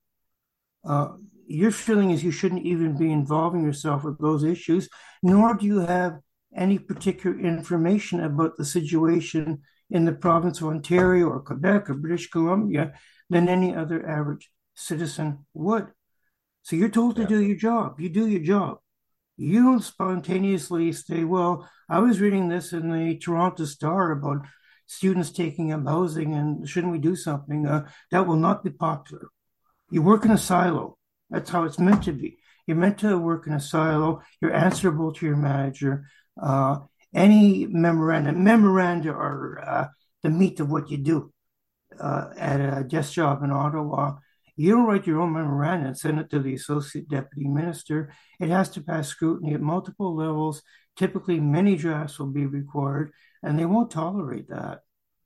Uh, your feeling is you shouldn't even be involving yourself with those issues, nor do you have any particular information about the situation in the province of Ontario or Quebec or British Columbia than any other average citizen would. So you're told to yeah. do your job. You do your job. You don't spontaneously say, well, I was reading this in the Toronto Star about students taking up housing and shouldn't we do something? Uh, that will not be popular. You work in a silo. That's how it's meant to be. You're meant to work in a silo. You're answerable to your manager. Uh, any memoranda, memoranda are uh, the meat of what you do uh, at a desk job in Ottawa. You don't write your own memoranda and send it to the associate deputy minister. It has to pass scrutiny at multiple levels. Typically, many drafts will be required, and they won't tolerate that.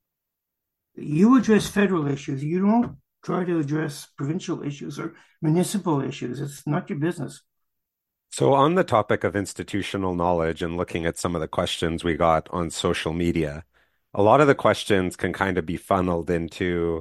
You address federal issues. You don't try to address provincial issues or municipal issues. It's not your business. So on the topic of institutional knowledge and looking at some of the questions we got on social media, a lot of the questions can kind of be funneled into,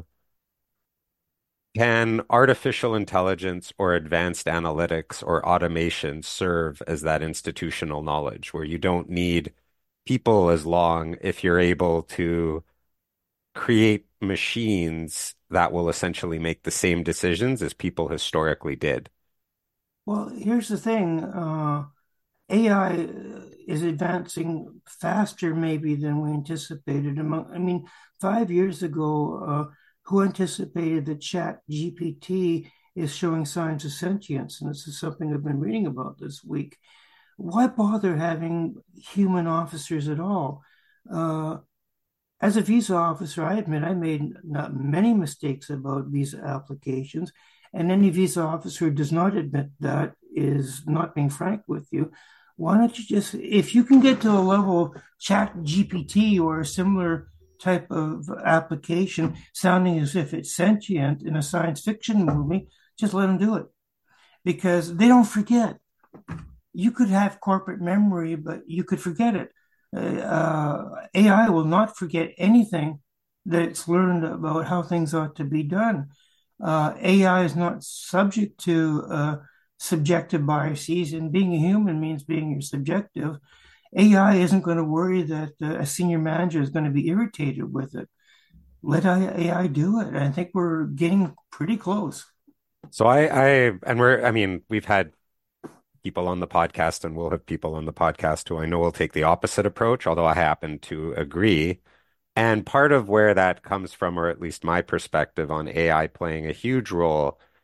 can artificial intelligence or advanced analytics or automation serve as that institutional knowledge where you don't need people as long if you're able to create machines that will essentially make the same decisions as people historically did? Well, here's the thing. Uh, A I is advancing faster maybe than we anticipated. I mean, five years ago, uh, who anticipated that Chat G P T is showing signs of sentience? And this is something I've been reading about this week. Why bother having human officers at all? Uh, As a visa officer, I admit I made not many mistakes about visa applications, and any visa officer who does not admit that is not being frank with you. Why don't you just, if you can get to a level of Chat G P T or a similar type of application sounding as if it's sentient in a science fiction movie, just let them do it. Because they don't forget. You could have corporate memory, but you could forget it. Uh, A I will not forget anything that it's learned about how things ought to be done. Uh, A I is not subject to uh, subjective biases, and being a human means being subjective. A I isn't going to worry that uh, a senior manager is going to be irritated with it. Let A I do it. I think we're getting pretty close. So I, I, and we're, I mean, we've had people on the podcast, and we'll have people on the podcast who I know will take the opposite approach, although I happen to agree. And part of where that comes from, or at least my perspective on A I playing a huge role,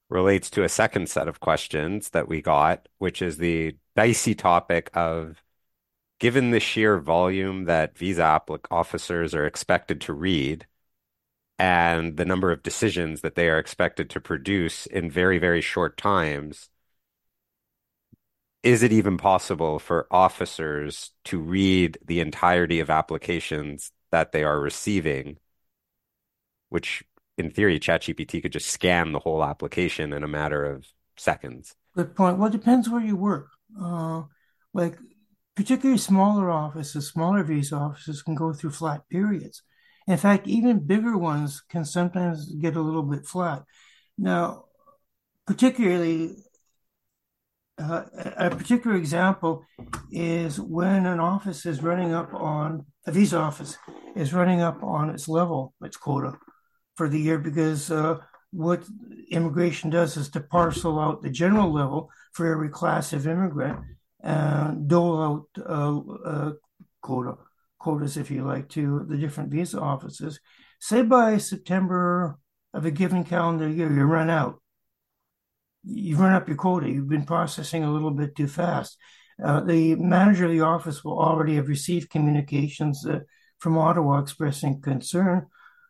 relates to a second set of questions that we got, which is the dicey topic of given the sheer volume that visa applic officers are expected to read and the number of decisions that they are expected to produce in very, very short times, is it even possible for officers to read the entirety of applications that they are receiving, which in theory, ChatGPT could just scan the whole application in a matter of seconds? Good point. Well, it depends where you work. Uh, like particularly smaller offices, smaller visa offices can go through flat periods. In fact, even bigger ones can sometimes get a little bit flat. Now, particularly uh, a particular example is when an office is running up on a visa office is running up on its level, its quota for the year, because uh, what immigration does is to parcel out the general level for every class of immigrant and dole out uh, uh, quota quotas, if you like, to the different visa offices. Say by September of a given calendar year, you run out. You've run up your quota. You've been processing a little bit too fast. Uh, the manager of the office will already have received communications uh, from Ottawa expressing concern.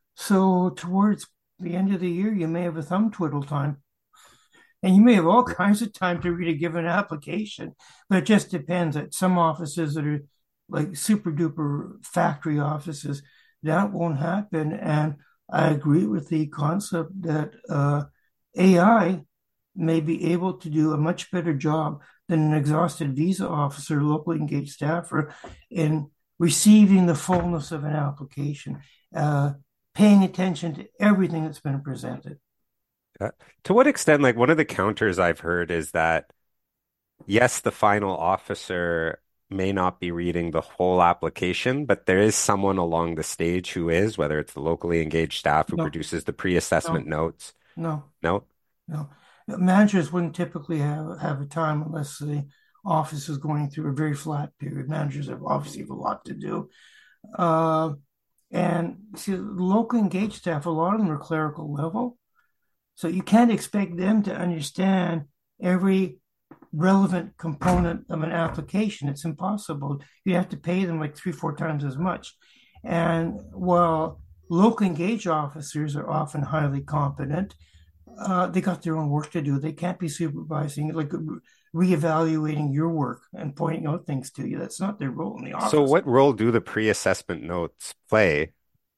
So towards the end of the year, you may have a thumb twiddle time. And you may have all kinds of time to read a given application, but it just depends. At some offices that are like super duper factory offices, that won't happen. And I agree with the concept that uh, A I may be able to do a much better job than an exhausted visa officer, locally engaged staffer, in receiving the fullness of an application, uh, paying attention to everything that's been presented. Uh, to what extent, like one of the counters I've heard is that, yes, the final officer may not be reading the whole application, but there is someone along the stage who is, whether it's the locally engaged staff who No. produces the pre-assessment No. notes. No, No? no. Managers wouldn't typically have, have a time unless the office is going through a very flat period. Managers have obviously have a lot to do. Uh, and see, local engaged staff, a lot of them are clerical level. So you can't expect them to understand every relevant component of an application. It's impossible. You have to pay them like three, four times as much. And while local engaged officers are often highly competent, uh, they got their own work to do. They can't be supervising, like reevaluating your work and pointing out things to you. That's not their role in the office. So what role do the pre-assessment notes play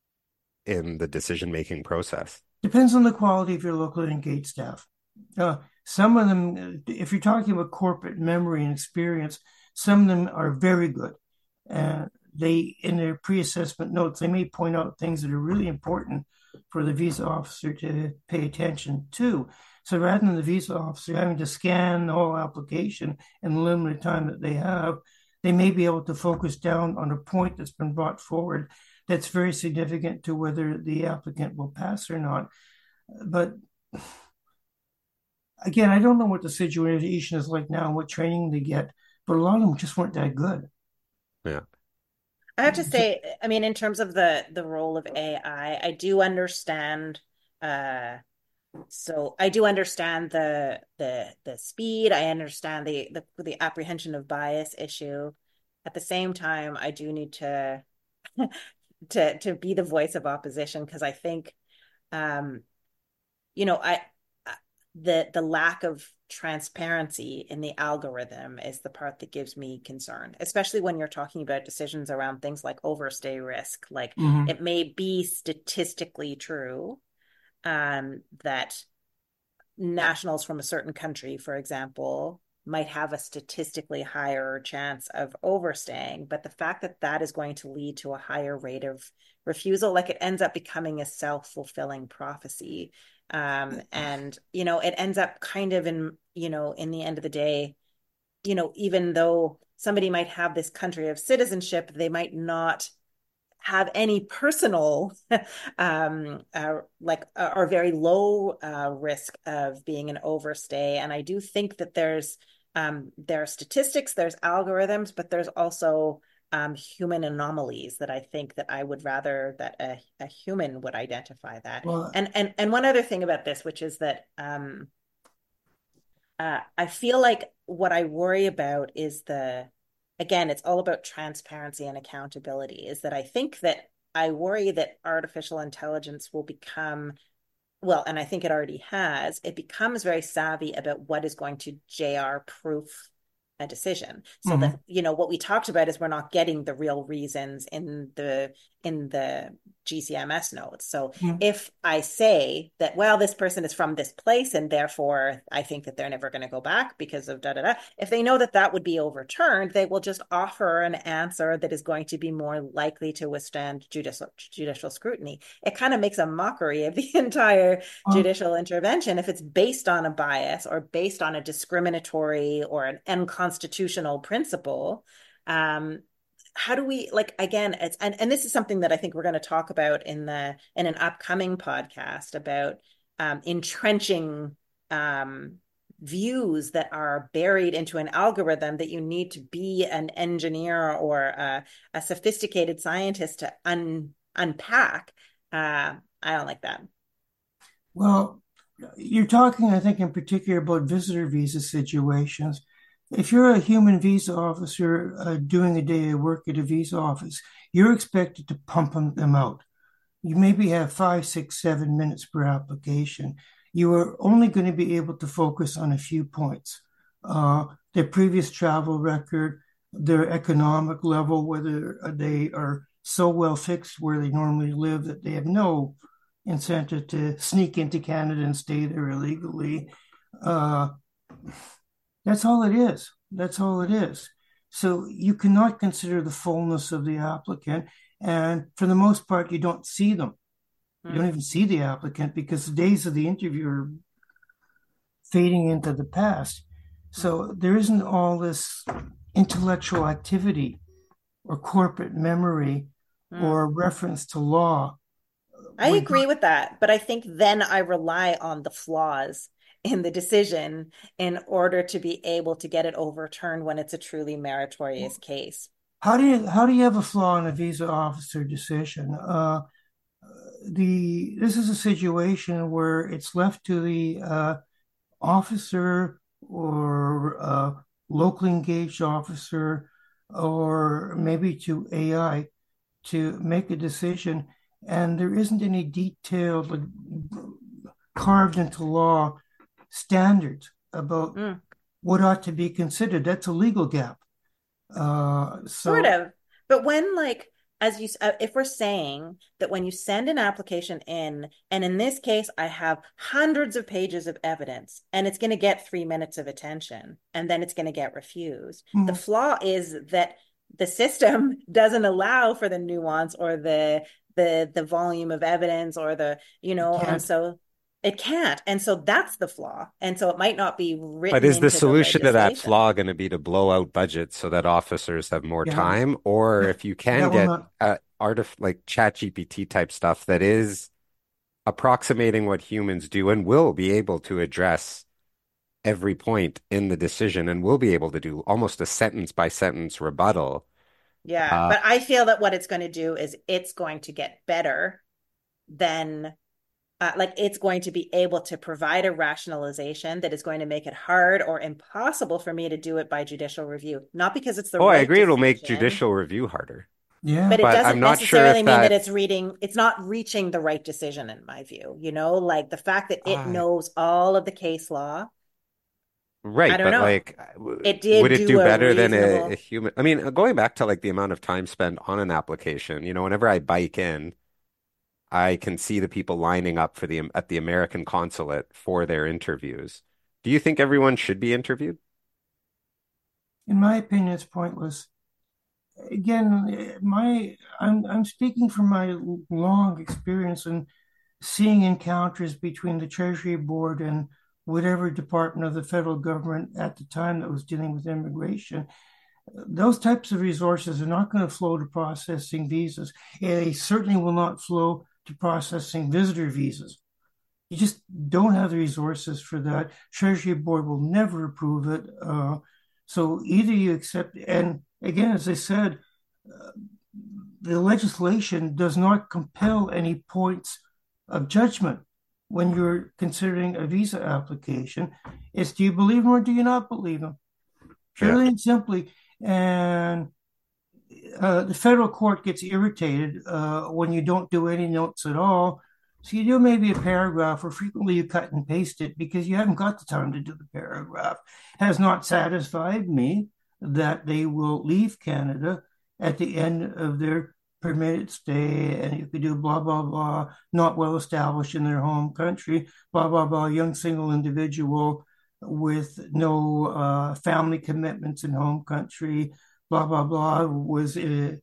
in the decision-making process? Depends on the quality of your locally engaged staff. Uh, some of them, if you're talking about corporate memory and experience, some of them are very good. And they, in their pre-assessment notes, they may point out things that are really important for the visa officer to pay attention to. So rather than the visa officer having to scan the whole application in the limited time that they have, they may be able to focus down on a point that's been brought forward that's very significant to whether the applicant will pass or not. But again, I don't know what the situation is like now, what training they get, but a lot of them just weren't that good. Yeah. I have to say, I mean, in terms of the the role of A I, I do understand. Uh, so I do understand the the the speed. I understand the the the apprehension of bias issue. At the same time, I do need to to to be the voice of opposition, because I think, um, you know, I the the lack of transparency in the algorithm is the part that gives me concern, especially when you're talking about decisions around things like overstay risk. Like mm-hmm. It may be statistically true um, that nationals from a certain country, for example, might have a statistically higher chance of overstaying, but the fact that that is going to lead to a higher rate of refusal, like it ends up becoming a self-fulfilling prophecy. Um, and, you know, it ends up kind of in, you know, in the end of the day, you know, even though somebody might have this country of citizenship, they might not have any personal, um, uh, like, uh, or very low uh, risk of being an overstay. And I do think that there's, um, there are statistics, there's algorithms, but there's also Um, human anomalies that I think that I would rather that a, a human would identify that. Well, and and and one other thing about this, which is that um, uh, I feel like what I worry about is the, again, it's all about transparency and accountability, is that I think that I worry that artificial intelligence will become, well, and I think it already has, it becomes very savvy about what is going to J R proof a decision. So Mm-hmm. that, you know, what we talked about is we're not getting the real reasons in the in the G C M S notes. So Mm-hmm. if I say that, well, this person is from this place and therefore I think that they're never going to go back because of da da da, if they know that that would be overturned, they will just offer an answer that is going to be more likely to withstand judicial judicial scrutiny. It kind of makes a mockery of the entire Well, judicial intervention if it's based on a bias or based on a discriminatory or an unconstitutional principle. Um, how do we, like, again, it's and, and this is something that I think we're going to talk about in the in an upcoming podcast about um, entrenching um, views that are buried into an algorithm that you need to be an engineer or a, a sophisticated scientist to un, unpack. Uh, I don't like that. well, you're talking, I think, in particular about visitor visa situations. If you're a human visa officer uh, doing a day of work at a visa office, you're expected to pump them out. You maybe have five, six, seven minutes per application. You are only going to be able to focus on a few points. Uh, their previous travel record, their economic level, whether they are so well fixed where they normally live that they have no incentive to sneak into Canada and stay there illegally. Uh, That's all it is. That's all it is. So you cannot consider the fullness of the applicant. And for the most part, you don't see them. You don't even see the applicant because the days of the interview are fading into the past. So there isn't all this intellectual activity or corporate memory Mm. or reference to law. I agree with that, but I think then I rely on the flaws in the decision in order to be able to get it overturned when it's a truly meritorious case. How do you how do you have a flaw in a visa officer decision? Uh, the this is a situation where it's left to the uh, officer or uh, locally engaged officer or maybe to A I to make a decision, and there isn't any detailed, like, carved into law standards about Mm. what ought to be considered. That's a legal gap. Uh, so, Sort of. But when, like, as you, uh, if we're saying that when you send an application in, and in this case, I have hundreds of pages of evidence, and it's going to get three minutes of attention, and then it's going to get refused. Mm. The flaw is that the system doesn't allow for the nuance or the the the volume of evidence or the, you know, and so it can't. And so that's the flaw. And so it might not be written But is the into the solution to that legislation. flaw going to be to blow out budgets so that officers have more Yeah. time? Or Yeah. if you can That will get not- uh, artif like ChatGPT type stuff that is approximating what humans do and will be able to address every point in the decision and will be able to do almost a sentence by sentence rebuttal. Yeah, Uh, but I feel that what it's going to do is it's going to get better than, uh, like, it's going to be able to provide a rationalization that is going to make it hard or impossible for me to do it by judicial review. Not because it's the Oh, I right agree it'll make decision, judicial review harder. Yeah. but it But doesn't I'm not sure necessarily if mean that that it's reading, it's not reaching the right decision in my view. You know, like the fact that it I knows all of the case law. I right, don't but know. like, w- It did would it do do a better than a, reasonable. a human? I mean, going back to like the amount of time spent on an application, you know, whenever I bike in, I can see the people lining up for the at the American consulate for their interviews. Do you think everyone should be interviewed? In my opinion, it's pointless. Again, my I'm I'm speaking from my long experience in seeing encounters between the Treasury Board and whatever department of the federal government at the time that was dealing with immigration. Those types of resources are not going to flow to processing visas. They certainly will not flow to processing visitor visas. You just don't have the resources for that. Treasury Board will never approve it. Uh, so either you accept, and again, as I said, uh, the legislation does not compel any points of judgment. when you're considering a visa application is, do you believe them or do you not believe them? Purely Yeah. and simply. And uh, the federal court gets irritated uh, when you don't do any notes at all. So you do maybe a paragraph, or frequently you cut and paste it because you haven't got the time to do the paragraph. Has not satisfied me that they will leave Canada at the end of their permitted stay, and you could do blah, blah, blah, not well established in their home country, blah, blah, blah, young single individual with no uh, family commitments in home country, blah, blah, blah, was uh,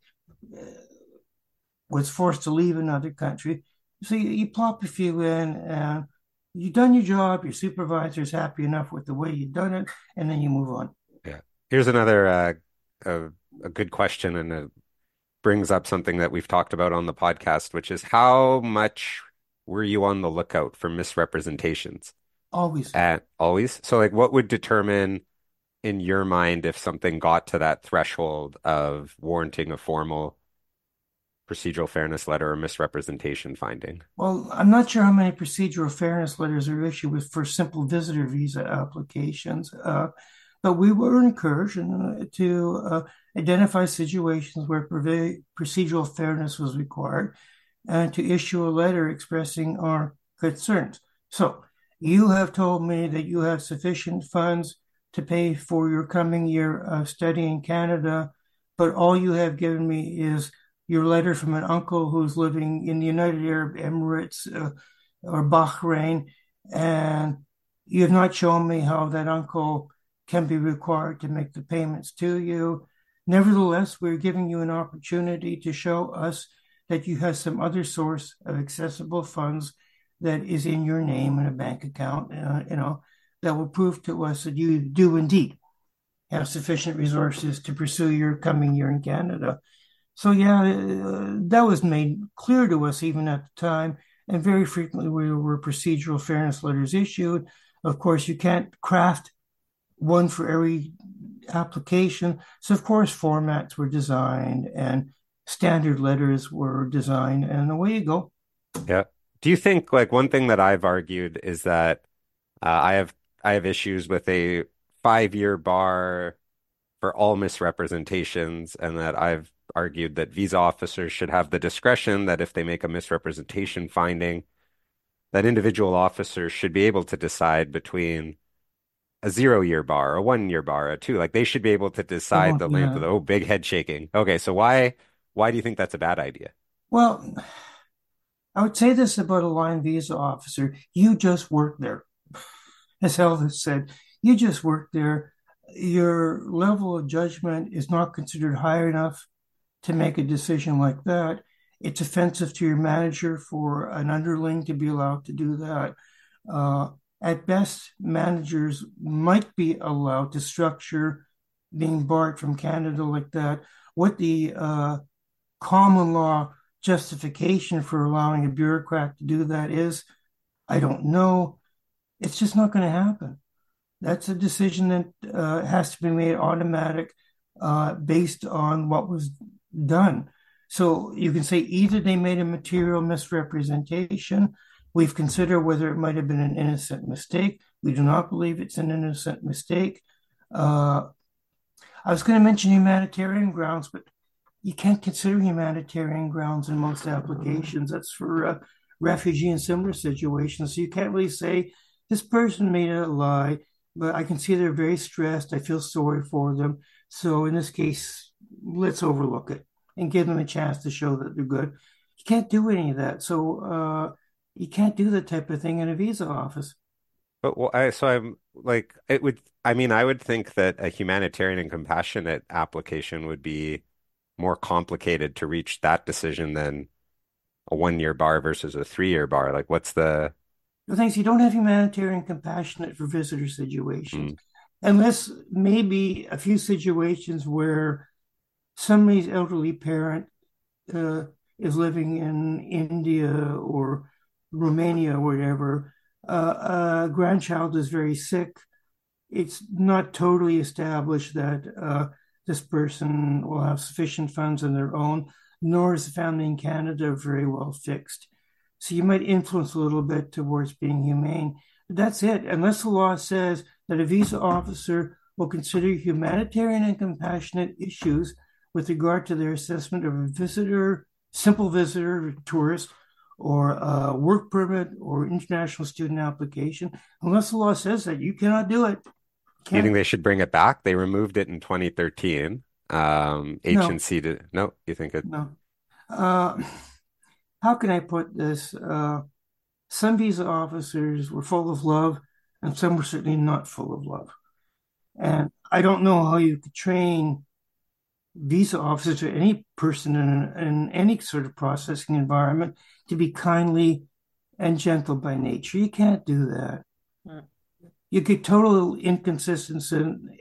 was forced to leave another country. So you, you plop a few in, and you've done your job, your supervisor's happy enough with the way you've done it, and then you move on. Yeah. Here's another uh, a, a good question, and it brings up something that we've talked about on the podcast, which is how much were you on the lookout for misrepresentations? Always. At always. So like what would determine in your mind if something got to that threshold of warranting a formal procedural fairness letter or misrepresentation finding? Well, I'm not sure how many procedural fairness letters are issued with for simple visitor visa applications, uh, but we were encouraged uh, to uh, identify situations where procedural fairness was required and to issue a letter expressing our concerns. So you have told me that you have sufficient funds to pay for your coming year of study in Canada, but all you have given me is your letter from an uncle who's living in the United Arab Emirates uh, or Bahrain, and you have not shown me how that uncle can be required to make the payments to you. Nevertheless, we're giving you an opportunity to show us that you have some other source of accessible funds that is in your name in a bank account, uh, you know, that will prove to us that you do indeed have sufficient resources to pursue your coming year in Canada. So yeah, uh, that was made clear to us even at the time, and very frequently we were procedural fairness letters issued. Of course, you can't craft one for every application, so of course formats were designed and standard letters were designed, and away you go. Yeah. Do you think like one thing that I've argued is that uh, I have I have issues with a five-year bar for all misrepresentations, and that I've argued that visa officers should have the discretion that if they make a misrepresentation finding, that individual officers should be able to decide between a zero-year bar, a one-year bar, a two. Like they should be able to decide Oh, the length yeah. of the, oh, big head shaking. Okay, so why why do you think that's a bad idea? Well, I would say this about a line visa officer. You just work there. As Elvis said, you just work there. Your level of judgment is not considered high enough to make a decision like that. It's offensive to your manager for an underling to be allowed to do that. Uh, at best, managers might be allowed to structure being barred from Canada like that. What the uh, common law justification for allowing a bureaucrat to do that is, I don't know. It's just not going to happen. That's a decision that uh, has to be made automatic uh, based on what was done. So you can say either they made a material misrepresentation. We've considered whether it might have been an innocent mistake. We do not believe it's an innocent mistake. Uh, I was going to mention humanitarian grounds, but you can't consider humanitarian grounds in most applications. That's for uh, refugee and similar situations. So you can't really say this person made a lie, but I can see they're very stressed. I feel sorry for them. So in this case, let's overlook it and give them a chance to show that they're good. You can't do any of that. So uh, you can't do that type of thing in a visa office. But well, I, so I'm like, it would, I mean, I would think that a humanitarian and compassionate application would be more complicated to reach that decision than a one-year bar versus a three-year bar. Like, what's the... The thing is, you don't have humanitarian compassionate for visitor situations, Mm. unless maybe a few situations where somebody's elderly parent uh, is living in India or Romania or whatever. Uh, a grandchild is very sick. It's not totally established that uh, this person will have sufficient funds on their own, nor is the family in Canada very well fixed. So you might influence a little bit towards being humane. But that's it. Unless the law says that a visa officer will consider humanitarian and compassionate issues with regard to their assessment of a visitor, simple visitor, tourist, or a work permit or international student application. Unless the law says that, you cannot do it. Do you think they should bring it back? They removed it in twenty thirteen. Um, H and C did. No, you think it? No. Uh, how can I put this? Uh, some visa officers were full of love, and some were certainly not full of love. And I don't know how you could train visa officers or any person in, in any sort of processing environment to be kindly and gentle by nature. You can't do that. Mm. You get total inconsistency,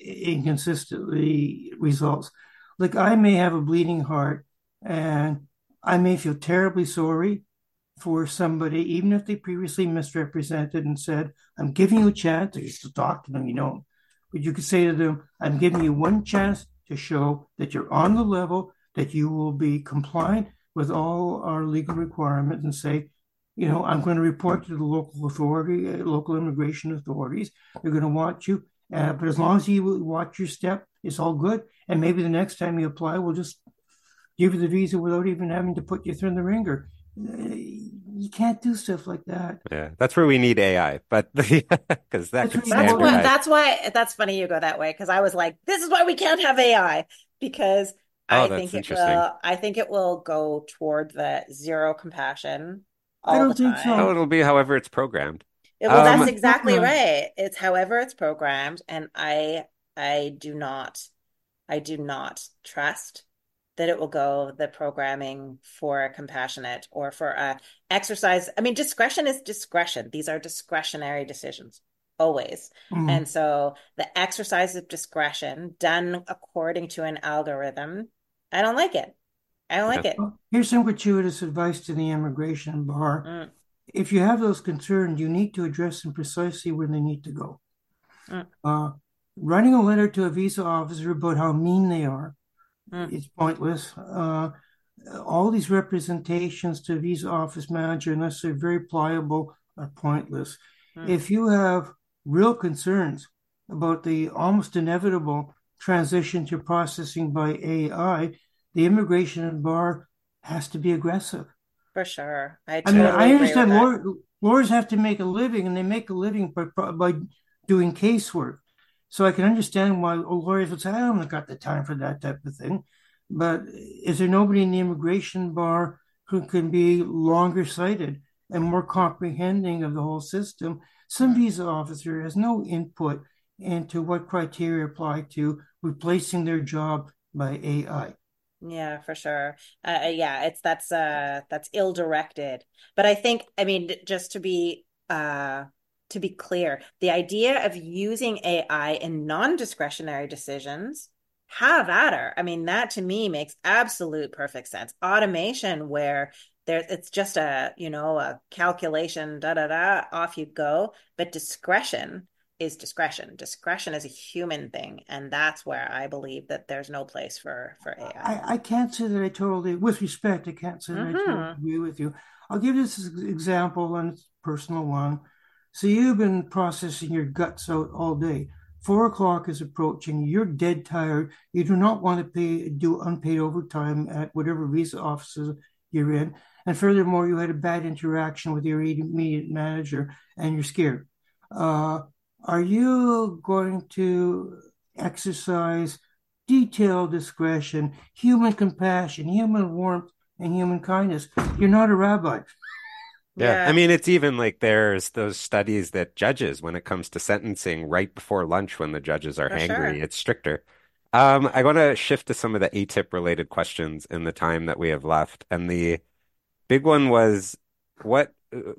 inconsistently results. Like I may have a bleeding heart and I may feel terribly sorry for somebody, even if they previously misrepresented and said, I'm giving you a chance. You still talk to them, you know. But you could say to them, I'm giving you one chance to show that you're on the level, that you will be compliant with all our legal requirements, and say, you know, I'm going to report to the local authority, uh, local immigration authorities. They're going to watch you. Uh, but as long as you watch your step, it's all good. And maybe the next time you apply, we'll just give you the visa without even having to put you through the ringer. Uh, you can't do stuff like that. Yeah, that's where we need A I. But because that could that's why, that's why that's funny you go that way. Because I was like, this is why we can't have A I, because oh, I think it will. I think it will go toward the zero compassion. All I don't the think time. so. Oh, it'll be however it's programmed. Well, um, that's exactly right. It's however it's programmed, and I, I do not, I do not trust that it will go the programming for a compassionate or for a exercise. I mean, discretion is discretion. These are discretionary decisions, always. Mm-hmm. And so the exercise of discretion done according to an algorithm, I don't like it. I don't like it. Well, here's some gratuitous advice to the immigration bar. Mm. If you have those concerns, you need to address them precisely where they need to go. Mm. Uh, writing a letter to a visa officer about how mean they are mm. is pointless. Uh, all these representations to a visa office manager, unless they're very pliable, are pointless. Mm. If you have real concerns about the almost inevitable transition to processing by A I, the immigration bar has to be aggressive. For sure. I, totally I mean, I understand lawyers, lawyers have to make a living, and they make a living by, by doing casework. So I can understand why lawyers would say, I haven't got the time for that type of thing. But is there nobody in the immigration bar who can be longer sighted and more comprehending of the whole system? Some visa officer has no input into what criteria apply to replacing their job by A I. Yeah, for sure. Uh, yeah, it's that's uh that's ill-directed. But I think, I mean, just to be uh to be clear, the idea of using A I in non-discretionary decisions, have at her. I mean, that to me makes absolute perfect sense. Automation where there it's just a, you know, a calculation, da da da, off you go. But discretion is discretion. Discretion is a human thing, and that's where I believe that there's no place for for A I. I, I can't say that I totally, with respect, I can't say that mm-hmm. I totally agree with you. I'll give you this example, and it's a personal one. So you've been processing your guts out all day. Four o'clock is approaching. You're dead tired. You do not want to pay do unpaid overtime at whatever visa offices you're in. And furthermore, you had a bad interaction with your immediate manager, and you're scared. Uh, Are you going to exercise detailed discretion, human compassion, human warmth, and human kindness? You're not a rabbi. Yeah. yeah. I mean, it's even like there's those studies that judges, when it comes to sentencing right before lunch when the judges are For hangry, sure. it's stricter. Um, I want to shift to some of the A T I P related questions in the time that we have left. And the big one was what... Uh,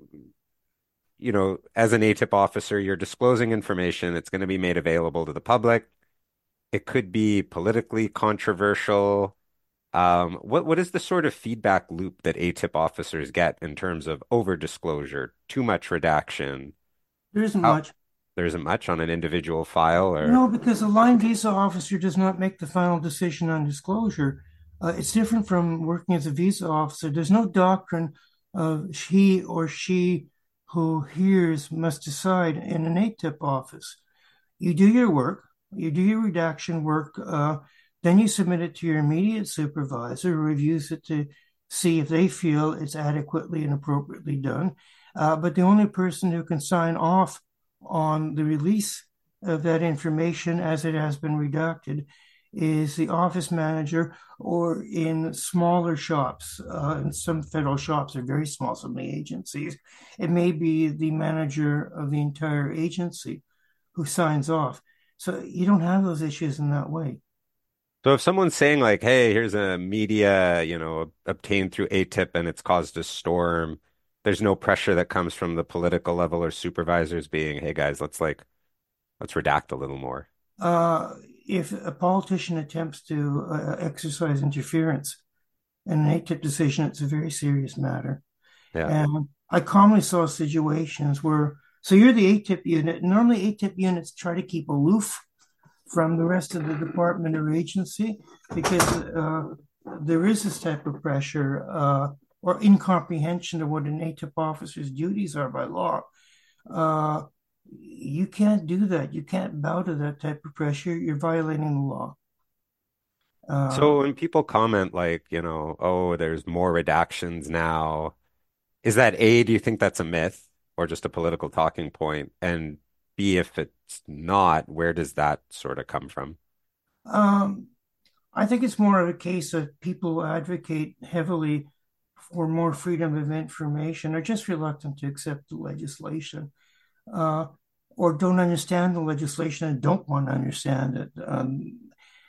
you know, as an A T I P officer, you're disclosing information. It's going to be made available to the public. It could be politically controversial. Um, what what is the sort of feedback loop that A T I P officers get in terms of over-disclosure, too much redaction? There isn't How, much. There isn't much on an individual file? Or No, because a line visa officer does not make the final decision on disclosure. Uh, it's different from working as a visa officer. There's no doctrine uh, he or she who hears must decide in an A T I P office. You do your work, you do your redaction work, uh, then you submit it to your immediate supervisor, who reviews it to see if they feel it's adequately and appropriately done. Uh, but the only person who can sign off on the release of that information as it has been redacted is the office manager, or in smaller shops, uh, and some federal shops are very small, some of the agencies, it may be the manager of the entire agency who signs off. So you don't have those issues in that way. So if someone's saying like, hey, here's a media, you know, obtained through A T I P and it's caused a storm, there's no pressure that comes from the political level or supervisors being, hey guys, let's like, let's redact a little more. Uh, if a politician attempts to uh, exercise interference in an A T I P decision, it's a very serious matter. Yeah. And I commonly saw situations where, so you're the A T I P unit. Normally, A T I P units try to keep aloof from the rest of the department or agency because uh, there is this type of pressure uh, or incomprehension of what an A T I P officer's duties are by law. Uh, you can't do that. You can't bow to that type of pressure. You're violating the law. Uh, So when people comment like, you know, oh, there's more redactions now, is that A, do you think that's a myth or just a political talking point? And B, if it's not, where does that sort of come from? um, I think it's more of a case of people who advocate heavily for more freedom of information are just reluctant to accept the legislation, uh, or don't understand the legislation and don't want to understand it. Um,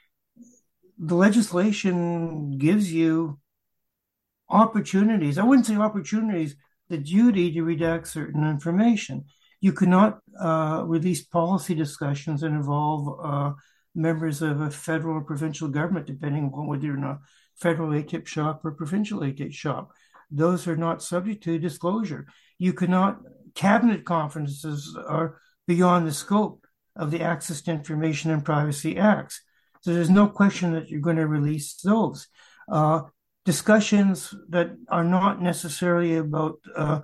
the legislation gives you opportunities. I wouldn't say opportunities, the duty to redact certain information. You cannot uh, release policy discussions that involve uh, members of a federal or provincial government, depending on whether you're in a federal A T I P shop or provincial A T I P shop. Those are not subject to disclosure. You cannot, cabinet conferences are beyond the scope of the Access to Information and Privacy Acts. So there's no question that you're going to release those. Uh, discussions that are not necessarily about uh,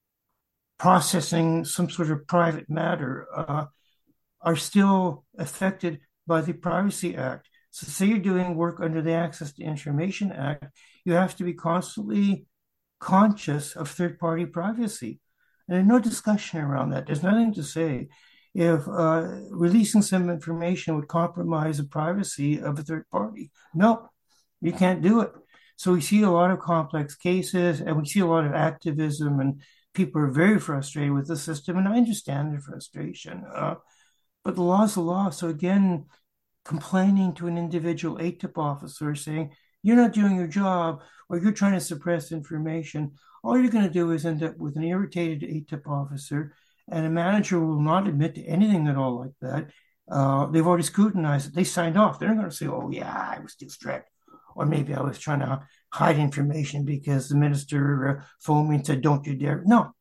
processing some sort of private matter uh, are still affected by the Privacy Act. So say you're doing work under the Access to Information Act, you have to be constantly conscious of third-party privacy. And there's no discussion around that. There's nothing to say if uh, releasing some information would compromise the privacy of a third party. No, you can't do it. So we see a lot of complex cases and we see a lot of activism, and people are very frustrated with the system. And I understand their frustration. Uh, but the law is the law. So again, complaining to an individual A T I P officer saying, you're not doing your job or you're trying to suppress information, all you're going to do is end up with an irritated A T I P officer, and a manager will not admit to anything at all like that. Uh, they've already scrutinized it. They signed off. They're not going to say, oh, yeah, I was too strict. Or maybe I was trying to hide information because the minister uh, phoned me and said, don't you dare. No,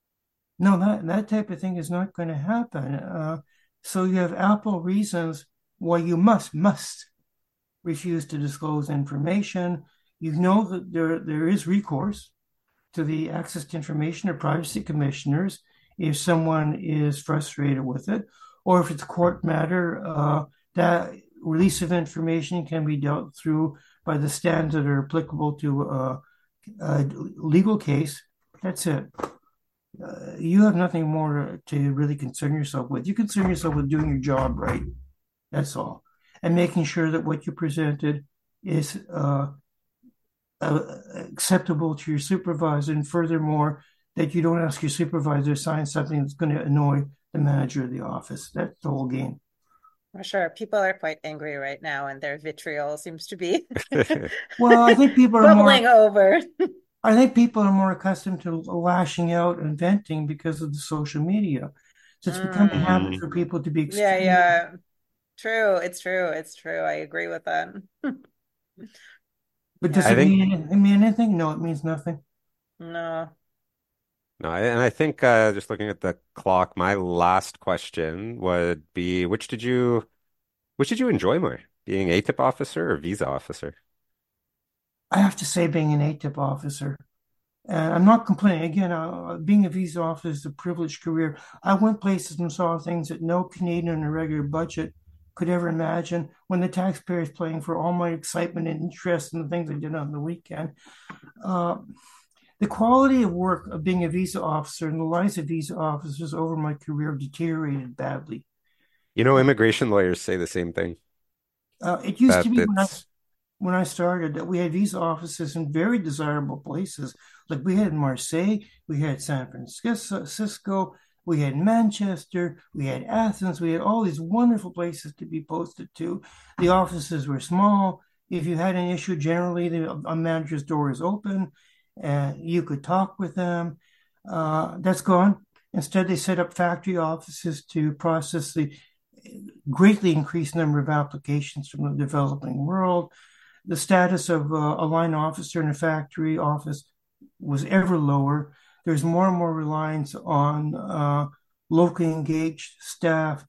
no, that, that type of thing is not going to happen. Uh, so you have ample reasons why you must, must refuse to disclose information. You know that there, there is recourse to the Access to Information or Privacy Commissioners if someone is frustrated with it, or if it's a court matter, uh, that release of information can be dealt through by the standards that are applicable to uh, a legal case. That's it. Uh, you have nothing more to really concern yourself with. You concern yourself with doing your job right. That's all. And making sure that what you presented is uh, uh, acceptable to your supervisor. And furthermore, that you don't ask your supervisor to sign something that's going to annoy the manager of the office. That's the whole game. For sure. People are quite angry right now, and their vitriol seems to be well, I think people are bubbling more, over. I think people are more accustomed to lashing out and venting because of the social media. So it's mm. become a habit for people to be extreme. Yeah, yeah. True. It's true. It's true. I agree with that. But does I it think, mean, it mean anything? No, it means nothing. No. No, and I think uh, just looking at the clock, my last question would be, which did you, which did you enjoy more, being A T I P officer or visa officer? I have to say being an A T I P officer. And I'm not complaining. Again, uh, being a visa officer is a privileged career. I went places and saw things that no Canadian on a regular budget could ever imagine. When the taxpayer is paying for all my excitement and interest in the things I did on the weekend, uh, the quality of work of being a visa officer and the lives of visa officers over my career deteriorated badly. You know, immigration lawyers say the same thing. Uh, it used That to be when I it's when I started that we had visa offices in very desirable places. Like we had Marseille, we had San Francisco, we had Manchester, we had Athens, we had all these wonderful places to be posted to. The offices were small. If you had an issue, generally the a manager's door is open, and you could talk with them. Uh, that's gone. Instead, they set up factory offices to process the greatly increased number of applications from the developing world. The status of uh, a line officer in a factory office was ever lower. There's more and more reliance on uh, locally engaged staff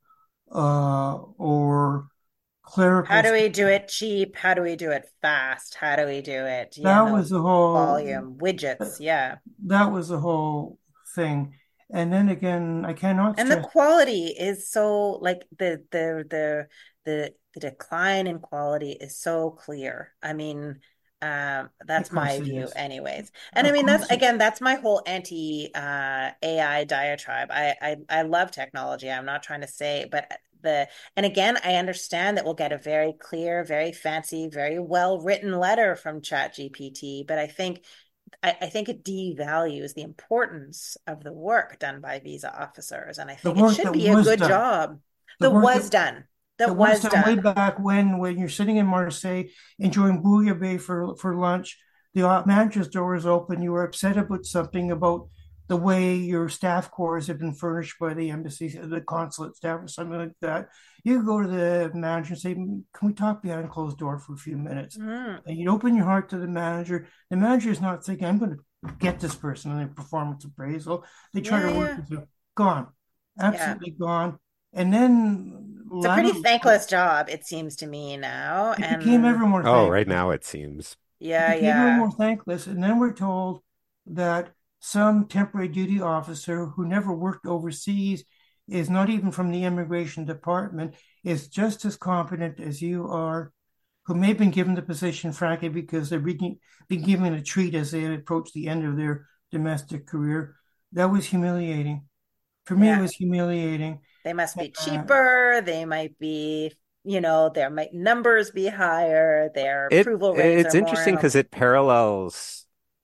uh, or clerical. How do we do it cheap? How do we do it fast? How do we do it? You That know, was the whole volume, widgets, yeah. That was the whole thing. And then again, I cannot And the stress. quality is so like the the the the the decline in quality is so clear. I mean, um, that's Of course my it view is. anyways. And I Of mean, that's course, it- again, that's my whole anti uh A I diatribe. I, I I love technology. I'm not trying to say, but the and again, I understand that we'll get a very clear, very fancy, very well written letter from ChatGPT, but I think I, I think it devalues the importance of the work done by visa officers. And I the think it work should that be a was good done, job the that work was that done, that that was was done way done. back when, when you're sitting in Marseille enjoying bouillabaisse for for lunch, the uh, manager's door is open. You were upset about something about the way your staff quarters have been furnished by the embassy, the consulate staff, or something like that. You go to the manager and say, "Can we talk behind closed door for a few minutes?" Mm. And you open your heart to the manager. The manager is not thinking, "I'm going to get this person in a performance appraisal." They try Yeah, to work yeah, with you. Gone, yeah. absolutely gone. And then It's a pretty laterally, thankless job, it seems to me now. it became And ever more oh, right thankless. now it seems. It yeah, became ever yeah. more thankless. And then we're told that some temporary duty officer who never worked overseas, is not even from the immigration department, is just as competent as you are, who may have been given the position, frankly, because they're being, being given a treat as they approach the end of their domestic career. That was humiliating. For me, it Yeah. was humiliating. They must be Uh, cheaper. They might be, you know, their might numbers be higher. Their It approval ratings it's are more. interesting because it parallels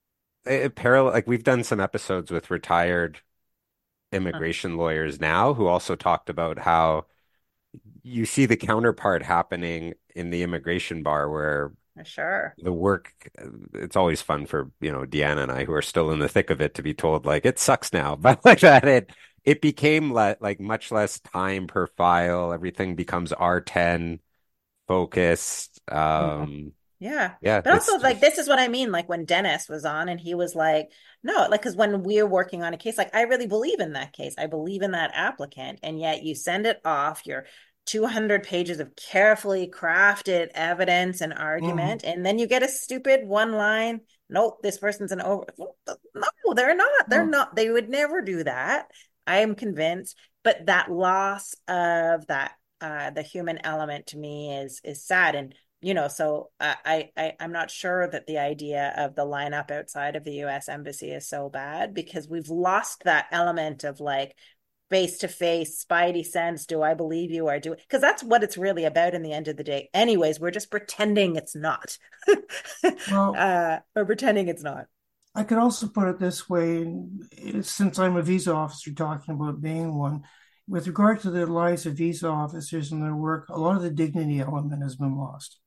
it parallel like we've done some episodes with retired immigration lawyers now who also talked about how you see the counterpart happening in the immigration bar where Sure. the work it's always fun for, you know, Deanna and I who are still in the thick of it to be told like it sucks now, but like that it it became le like much less time per file. Everything becomes R ten focused. yeah. Um, Yeah. yeah, But it's also, like, just this is what I mean. Like, when Dennis was on and he was like, no, like, because when we're working on a case, like, I really believe in that case. I believe in that applicant. And yet you send it off, your two hundred pages of carefully crafted evidence and Mhm. argument, and then you get a stupid one line. Nope, this person's an over. No, they're not. They're Well, not. They would never do that. I am convinced. But that loss of that, uh, the human element to me is is sad. And you know, so I, I I'm not sure that the idea of the lineup outside of the U S embassy is so bad because we've lost that element of like face to face, spidey sense. Do I believe you or do it? Because that's what it's really about in the end of the day. Anyways, we're just pretending it's not. well, uh, or pretending it's not. I could also put it this way, since I'm a visa officer talking about being one, with regard to the lives of visa officers and their work, a lot of the dignity element has been lost.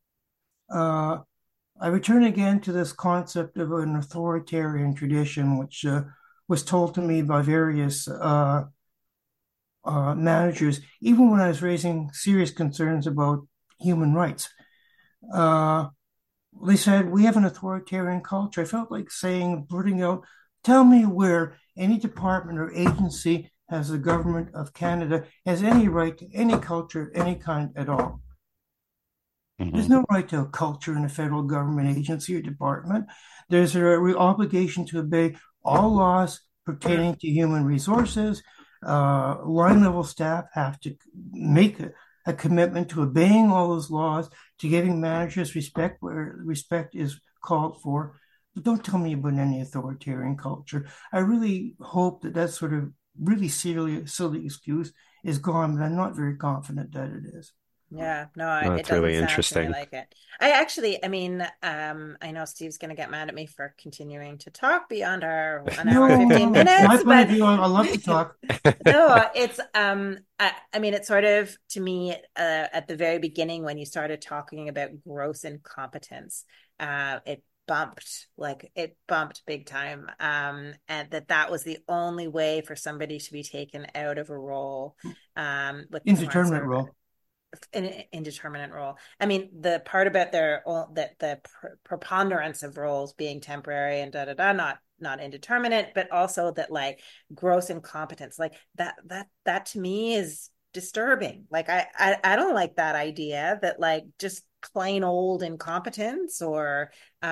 Uh, I return again to this concept of an authoritarian tradition, which uh, was told to me by various uh, uh, managers, even when I was raising serious concerns about human rights. Uh, they said, we have an authoritarian culture. I felt like saying, blurting out, tell me where any department or agency has the government of Canada has any right to any culture, any kind at all. There's no right to a culture in a federal government agency or department. There's a re- obligation to obey all laws pertaining to human resources. Uh, line level staff have to make a, a commitment to obeying all those laws, to giving managers respect where respect is called for. But don't tell me about any authoritarian culture. I really hope that that sort of really silly, silly excuse is gone, but I'm not very confident that it is. Yeah, no, I- Oh, it that's doesn't really sound to me interesting. like it. I actually, I mean, um, I know Steve's going to get mad at me for continuing to talk beyond our one hour No, fifteen no, my minutes, point of but view, I, I love to talk. no, it's um, I, I mean, it's sort of to me, uh, at the very beginning when you started talking about gross incompetence, uh, it bumped like it bumped big time, um, and that that was the only way for somebody to be taken out of a role, um, with the Foreign Indeterminate Service. role. An indeterminate role. I mean, the part about their that the pr- preponderance of roles being temporary and da da da, not not indeterminate, but also that like gross incompetence, like that that that to me is disturbing. Like I I, I don't like that idea that like just plain old incompetence or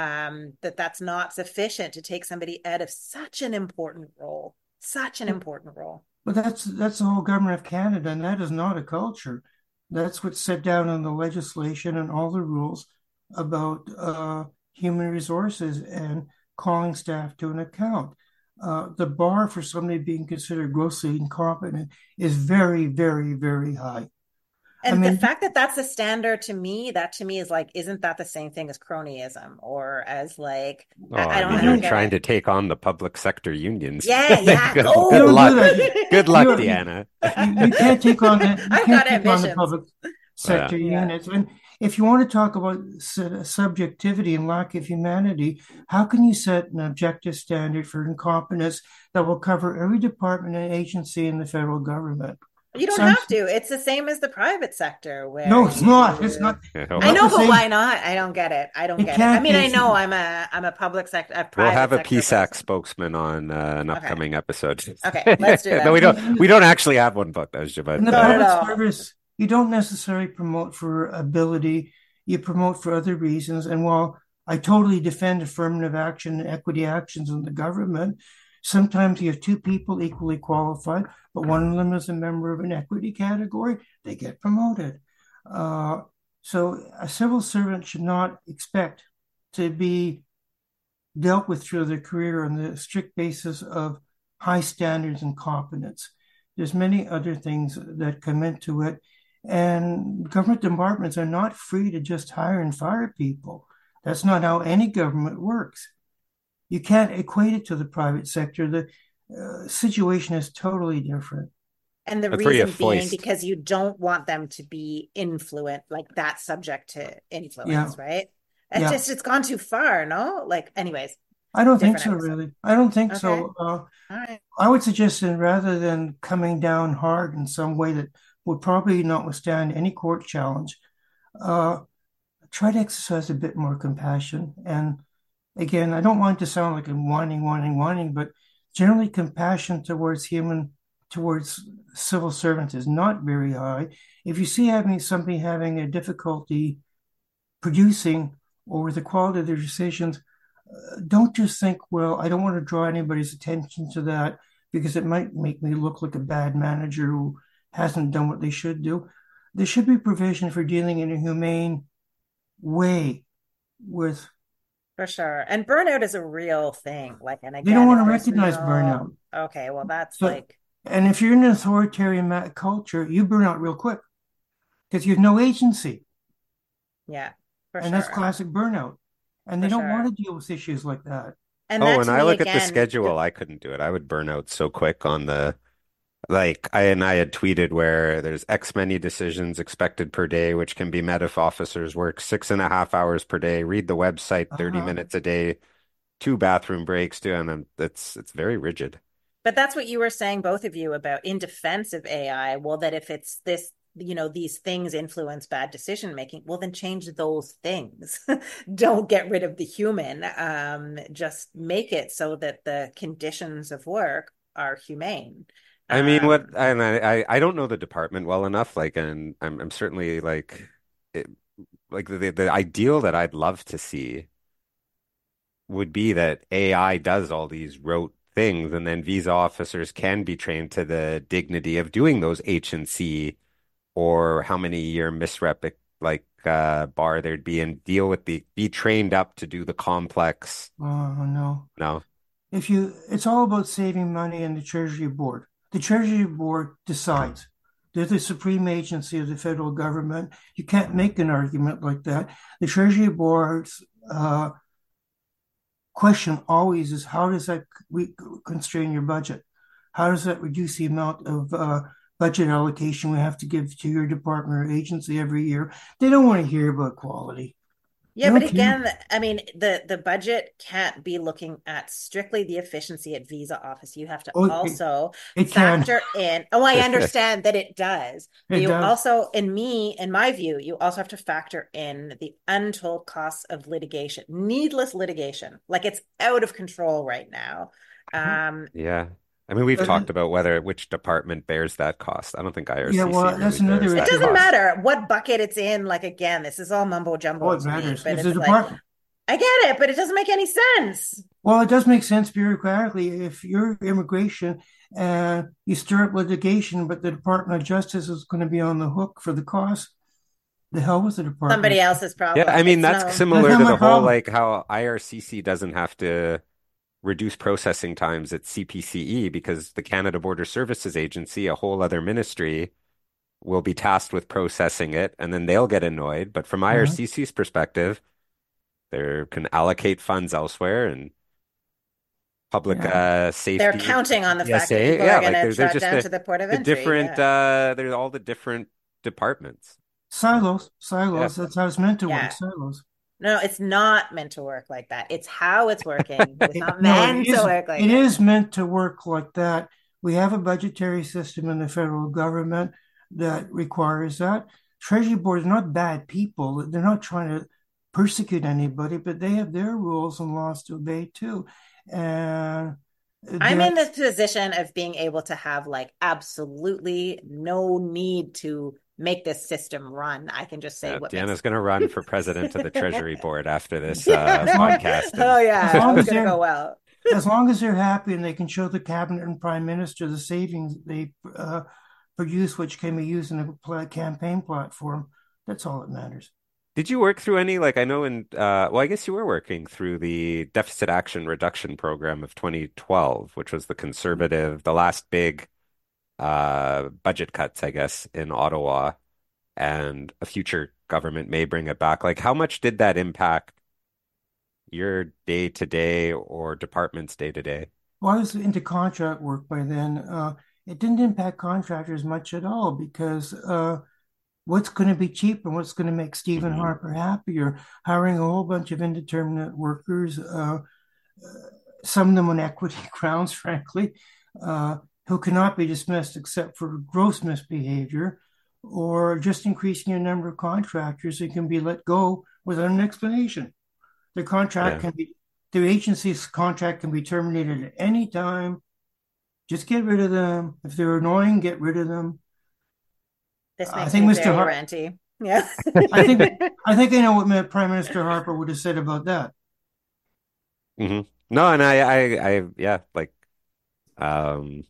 um that that's not sufficient to take somebody out of such an important role, such an important role. But that's that's the whole government of Canada, and that is not a culture. That's what's set down in the legislation and all the rules about uh, human resources and calling staff to an account. Uh, the bar for somebody being considered grossly incompetent is very, very, very high. And I mean, the fact that that's a standard to me, that to me is like, isn't that the same thing as cronyism or as like, Oh, I, I I don't, mean, I you're don't get trying it. to take on the public sector unions. Yeah, yeah, Good, go. good don't do luck. that. Good luck, You, you, Deanna. you, you can't take on the, you I've can't got take on the ambitions. public Yeah. sector Yeah. units. And if you want to talk about su- subjectivity and lack of humanity, how can you set an objective standard for incompetence that will cover every department and agency in the federal government? You don't Sounds, have to. It's the same as the private sector where no, it's you, not. It's not. Yeah, I hold know, on. Not the but same. why not? I don't get it. I don't It get it. I can't mean, be. I It's, know I'm a I'm a public sector, a We'll private have a sector P SAC person. spokesman on uh, an Okay. upcoming episode. Okay, let's do No, that. we in, don't. in We the, don't actually have one booked, but in the No, no, public no. service, you don't necessarily promote for ability. You promote for other reasons. And while I totally defend affirmative action and equity actions in the government, sometimes you have two people equally qualified, but one of them is a member of an equity category, they get promoted. Uh, so a civil servant should not expect to be dealt with through their career on the strict basis of high standards and competence. There's many other things that come into it, and government departments are not free to just hire and fire people. That's not how any government works. You can't equate it to the private sector. The uh, situation is totally different. And the That's where you reason being foist. because you don't want them to be influent, like that subject to influence, Yeah, right? It's yeah. just it's gone too far, no? Like, anyways, I don't think different so, episode. really. I don't think Okay. so. Uh, All right. I would suggest that rather than coming down hard in some way that would probably not withstand any court challenge, uh, try to exercise a bit more compassion. And again, I don't want to sound like I'm whining, whining, whining, but generally compassion towards human, towards civil servants is not very high. If you see having somebody having a difficulty producing or with the quality of their decisions, uh, don't just think, well, I don't want to draw anybody's attention to that because it might make me look like a bad manager who hasn't done what they should do. There should be provision for dealing in a humane way with. For sure. And burnout is a real thing. Like, and They don't again, want if to there's recognize no, burnout. okay, well, that's So, like, and if you're in an authoritarian ma- culture, you burn out real quick because you have no agency, yeah, for and that's sure. classic burnout. And they For don't want sure. to deal with issues like that. And Oh, that when to I me, look at the again, schedule, I couldn't do it. I would burn out so quick on the like I and I had tweeted where there's X many decisions expected per day, which can be met if officers work six and a half hours per day, read the website thirty Uh-huh. minutes a day, two bathroom breaks, do and I'm- it's it's very rigid. But that's what you were saying, both of you, about in defense of A I. Well, that if it's this, you know, these things influence bad decision making, well, then change those things. Don't get rid of the human. Um, just make it so that the conditions of work are humane. I mean, what Um, and I I I don't know the department well enough, like, and I'm I'm certainly like it, like the the ideal that I'd love to see would be that A I does all these rote things, and then visa officers can be trained to the dignity of doing those H and C or how many year misrep like uh, bar there'd be, and deal with the be trained up to do the complex. Oh, no. No. If you, it's all about saving money in the Treasury Board. The Treasury Board decides. They're the supreme agency of the federal government. You can't make an argument like that. The Treasury Board's uh, question always is, how does that re- constrain your budget? How does that reduce the amount of uh, budget allocation we have to give to your department or agency every year? They don't want to hear about quality. Yeah, but again, I mean, the, the budget can't be looking at strictly the efficiency at visa office. You have to Oh, it- also it can. factor in. Oh, I understand that it does. But It you does. also, in me, in my view, you also have to factor in the untold costs of litigation, needless litigation. Like it's out of control right now. Um, Yeah. I mean, we've But- talked about whether which department bears that cost. I don't think I R C C Yeah, well, that's really another bears issue. that it doesn't cost. matter what bucket it's in. Like again, this is all mumbo jumbo. Oh, it to me, matters. but If it's the like, department, I get it, but it doesn't make any sense. well, it does make sense bureaucratically. If you're immigration and you stir up litigation, but the Department of Justice is going to be on the hook for the cost, the hell with the department. Somebody else's problem. Yeah, I mean, It's that's no- similar That's to not the my whole problem. like how I R C C doesn't have to reduce processing times at C P C E because the Canada Border Services Agency, a whole other ministry, will be tasked with processing it, and then they'll get annoyed. But from I R C C's perspective, they can allocate funds elsewhere, and public Yeah. uh, safety. They're counting on the fact that P S A, people yeah, are going like to they're, they're trot just down the, to the port of the entry. different. yeah. Uh, they're all the different departments. Silos, silos. Yeah. That's how it's meant to Yeah. work. Silos. No, it's not meant to work like that. It's how it's working. It's not No, meant it to is, work like it that. is meant to work like that. We have a budgetary system in the federal government that requires that. Treasury Board is not bad people. They're not trying to persecute anybody, but they have their rules and laws to obey too. And I'm they're- in this position of being able to have like absolutely no need to make this system run. I can just say Yeah, what Deanna's makes... going to run for president of the Treasury Board after this uh, podcast. Oh yeah, As long it's as going to they're- go well. as long as they're happy and they can show the cabinet and prime minister the savings they uh, produce, which can be used in a pla- campaign platform, that's all that matters. Did you work through any, like, I know in, uh, well, I guess you were working through the Deficit Action Reduction Program of twenty twelve, which was the conservative, the last big uh, budget cuts, I guess, in Ottawa, and a future government may bring it back. Like, how much did that impact your day to day or department's day to day? Well, I was into contract work by then. Uh, it didn't impact contractors much at all because uh, what's going to be cheap and what's going to make Stephen Mhm. Harper happier? Hiring a whole bunch of indeterminate workers, uh, uh, some of them on equity grounds, frankly, uh, who cannot be dismissed except for gross misbehavior, or just increasing the number of contractors who can be let go without an explanation. Their contract Yeah. can be, their agency's contract can be terminated at any time. Just get rid of them. If they're annoying, get rid of them. This I makes think me Mister very Har- ranty. Yeah. I think I think I know what Prime Minister Harper would have said about that. hmm No, and I, I, I, yeah, like, um,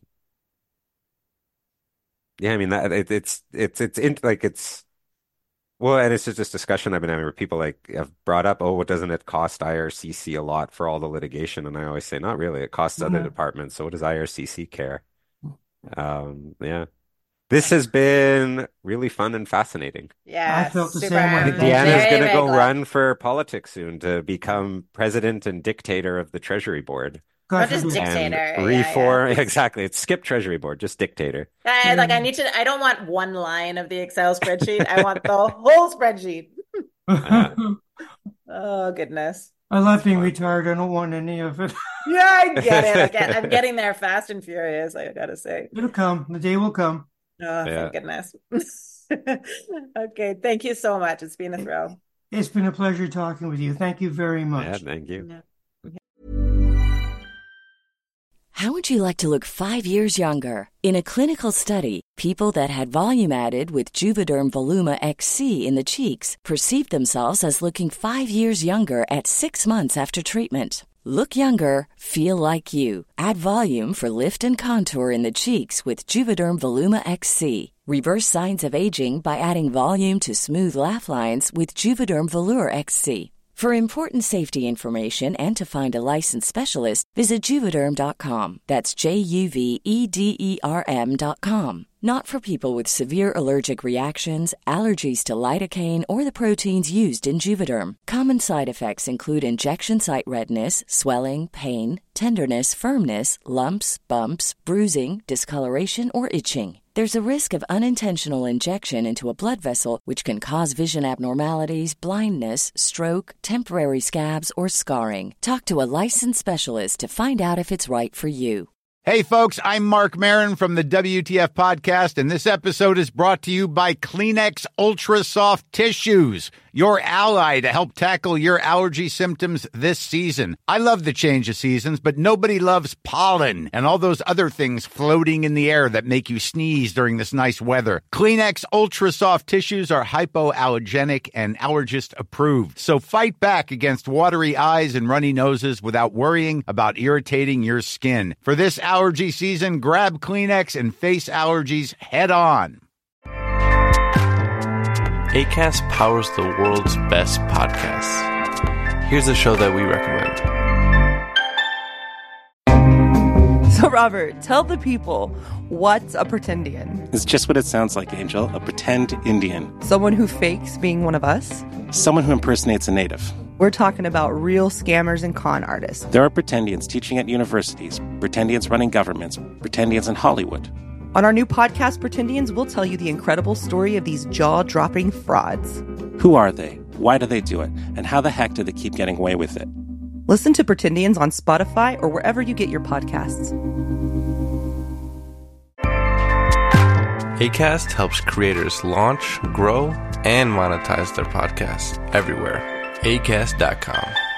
yeah, I mean that it, it's it's it's in like it's well, and it's just this discussion I've been having where people like have brought up, oh, what doesn't it cost I R C C a lot for all the litigation? And I always say, not really. It costs other Yeah. departments. So what does I R C C care? Um, yeah. This has been really fun and fascinating. Yeah, I felt the super. same way. I I'm think Thank Deanna's you. very, going to very go glad. run for politics soon to become president and dictator of the Treasury Board. God Not just forbid. dic- Dictator, And yeah, yeah. reform. Exactly. It's skip Treasury Board, just dictator. I, like I need to. I don't want one line of the Excel spreadsheet. I want the whole spreadsheet. Uh, Oh goodness. I love being fun. retired. I don't want any of it. Yeah, I get it. I get, I'm getting there fast and furious. I gotta say. It'll come. The day will come. Oh, Yeah. thank goodness. Okay, thank you so much. It's been a thrill. It's been a pleasure talking with you. Thank you very Yeah, much. thank you. Yeah. How would you like to look five years younger? In a clinical study, people that had volume added with Juvederm Voluma X C in the cheeks perceived themselves as looking five years younger at six months after treatment. Look younger, feel like you. Add volume for lift and contour in the cheeks with Juvederm Voluma X C. Reverse signs of aging by adding volume to smooth laugh lines with Juvederm Volure X C. For important safety information and to find a licensed specialist, visit Juvederm dot com. That's J U V E D E R M dot com. Not for people with severe allergic reactions, allergies to lidocaine, or the proteins used in Juvederm. Common side effects include injection site redness, swelling, pain, tenderness, firmness, lumps, bumps, bruising, discoloration, or itching. There's a risk of unintentional injection into a blood vessel, which can cause vision abnormalities, blindness, stroke, temporary scabs, or scarring. Talk to a licensed specialist to find out if it's right for you. Hey, folks, I'm Mark Maron from the W T F Podcast, and this episode is brought to you by Kleenex Ultra Soft Tissues, your ally to help tackle your allergy symptoms this season. I love the change of seasons, but nobody loves pollen and all those other things floating in the air that make you sneeze during this nice weather. Kleenex Ultra Soft Tissues are hypoallergenic and allergist approved, so fight back against watery eyes and runny noses without worrying about irritating your skin. For this allergy season, grab Kleenex and face allergies head on. Acast powers the world's best podcasts. Here's a show that we recommend. So, Robert, tell the people, what's a pretendian? It's just what it sounds like, Angel. A pretend Indian. Someone who fakes being one of us? Someone who impersonates a native. We're talking about real scammers and con artists. There are pretendians teaching at universities, pretendians running governments, pretendians in Hollywood. On our new podcast, Pretendians, we'll tell you the incredible story of these jaw-dropping frauds. Who are they? Why do they do it? And how the heck do they keep getting away with it? Listen to Pretendians on Spotify or wherever you get your podcasts. Acast helps creators launch, grow, and monetize their podcasts everywhere. Acast dot com.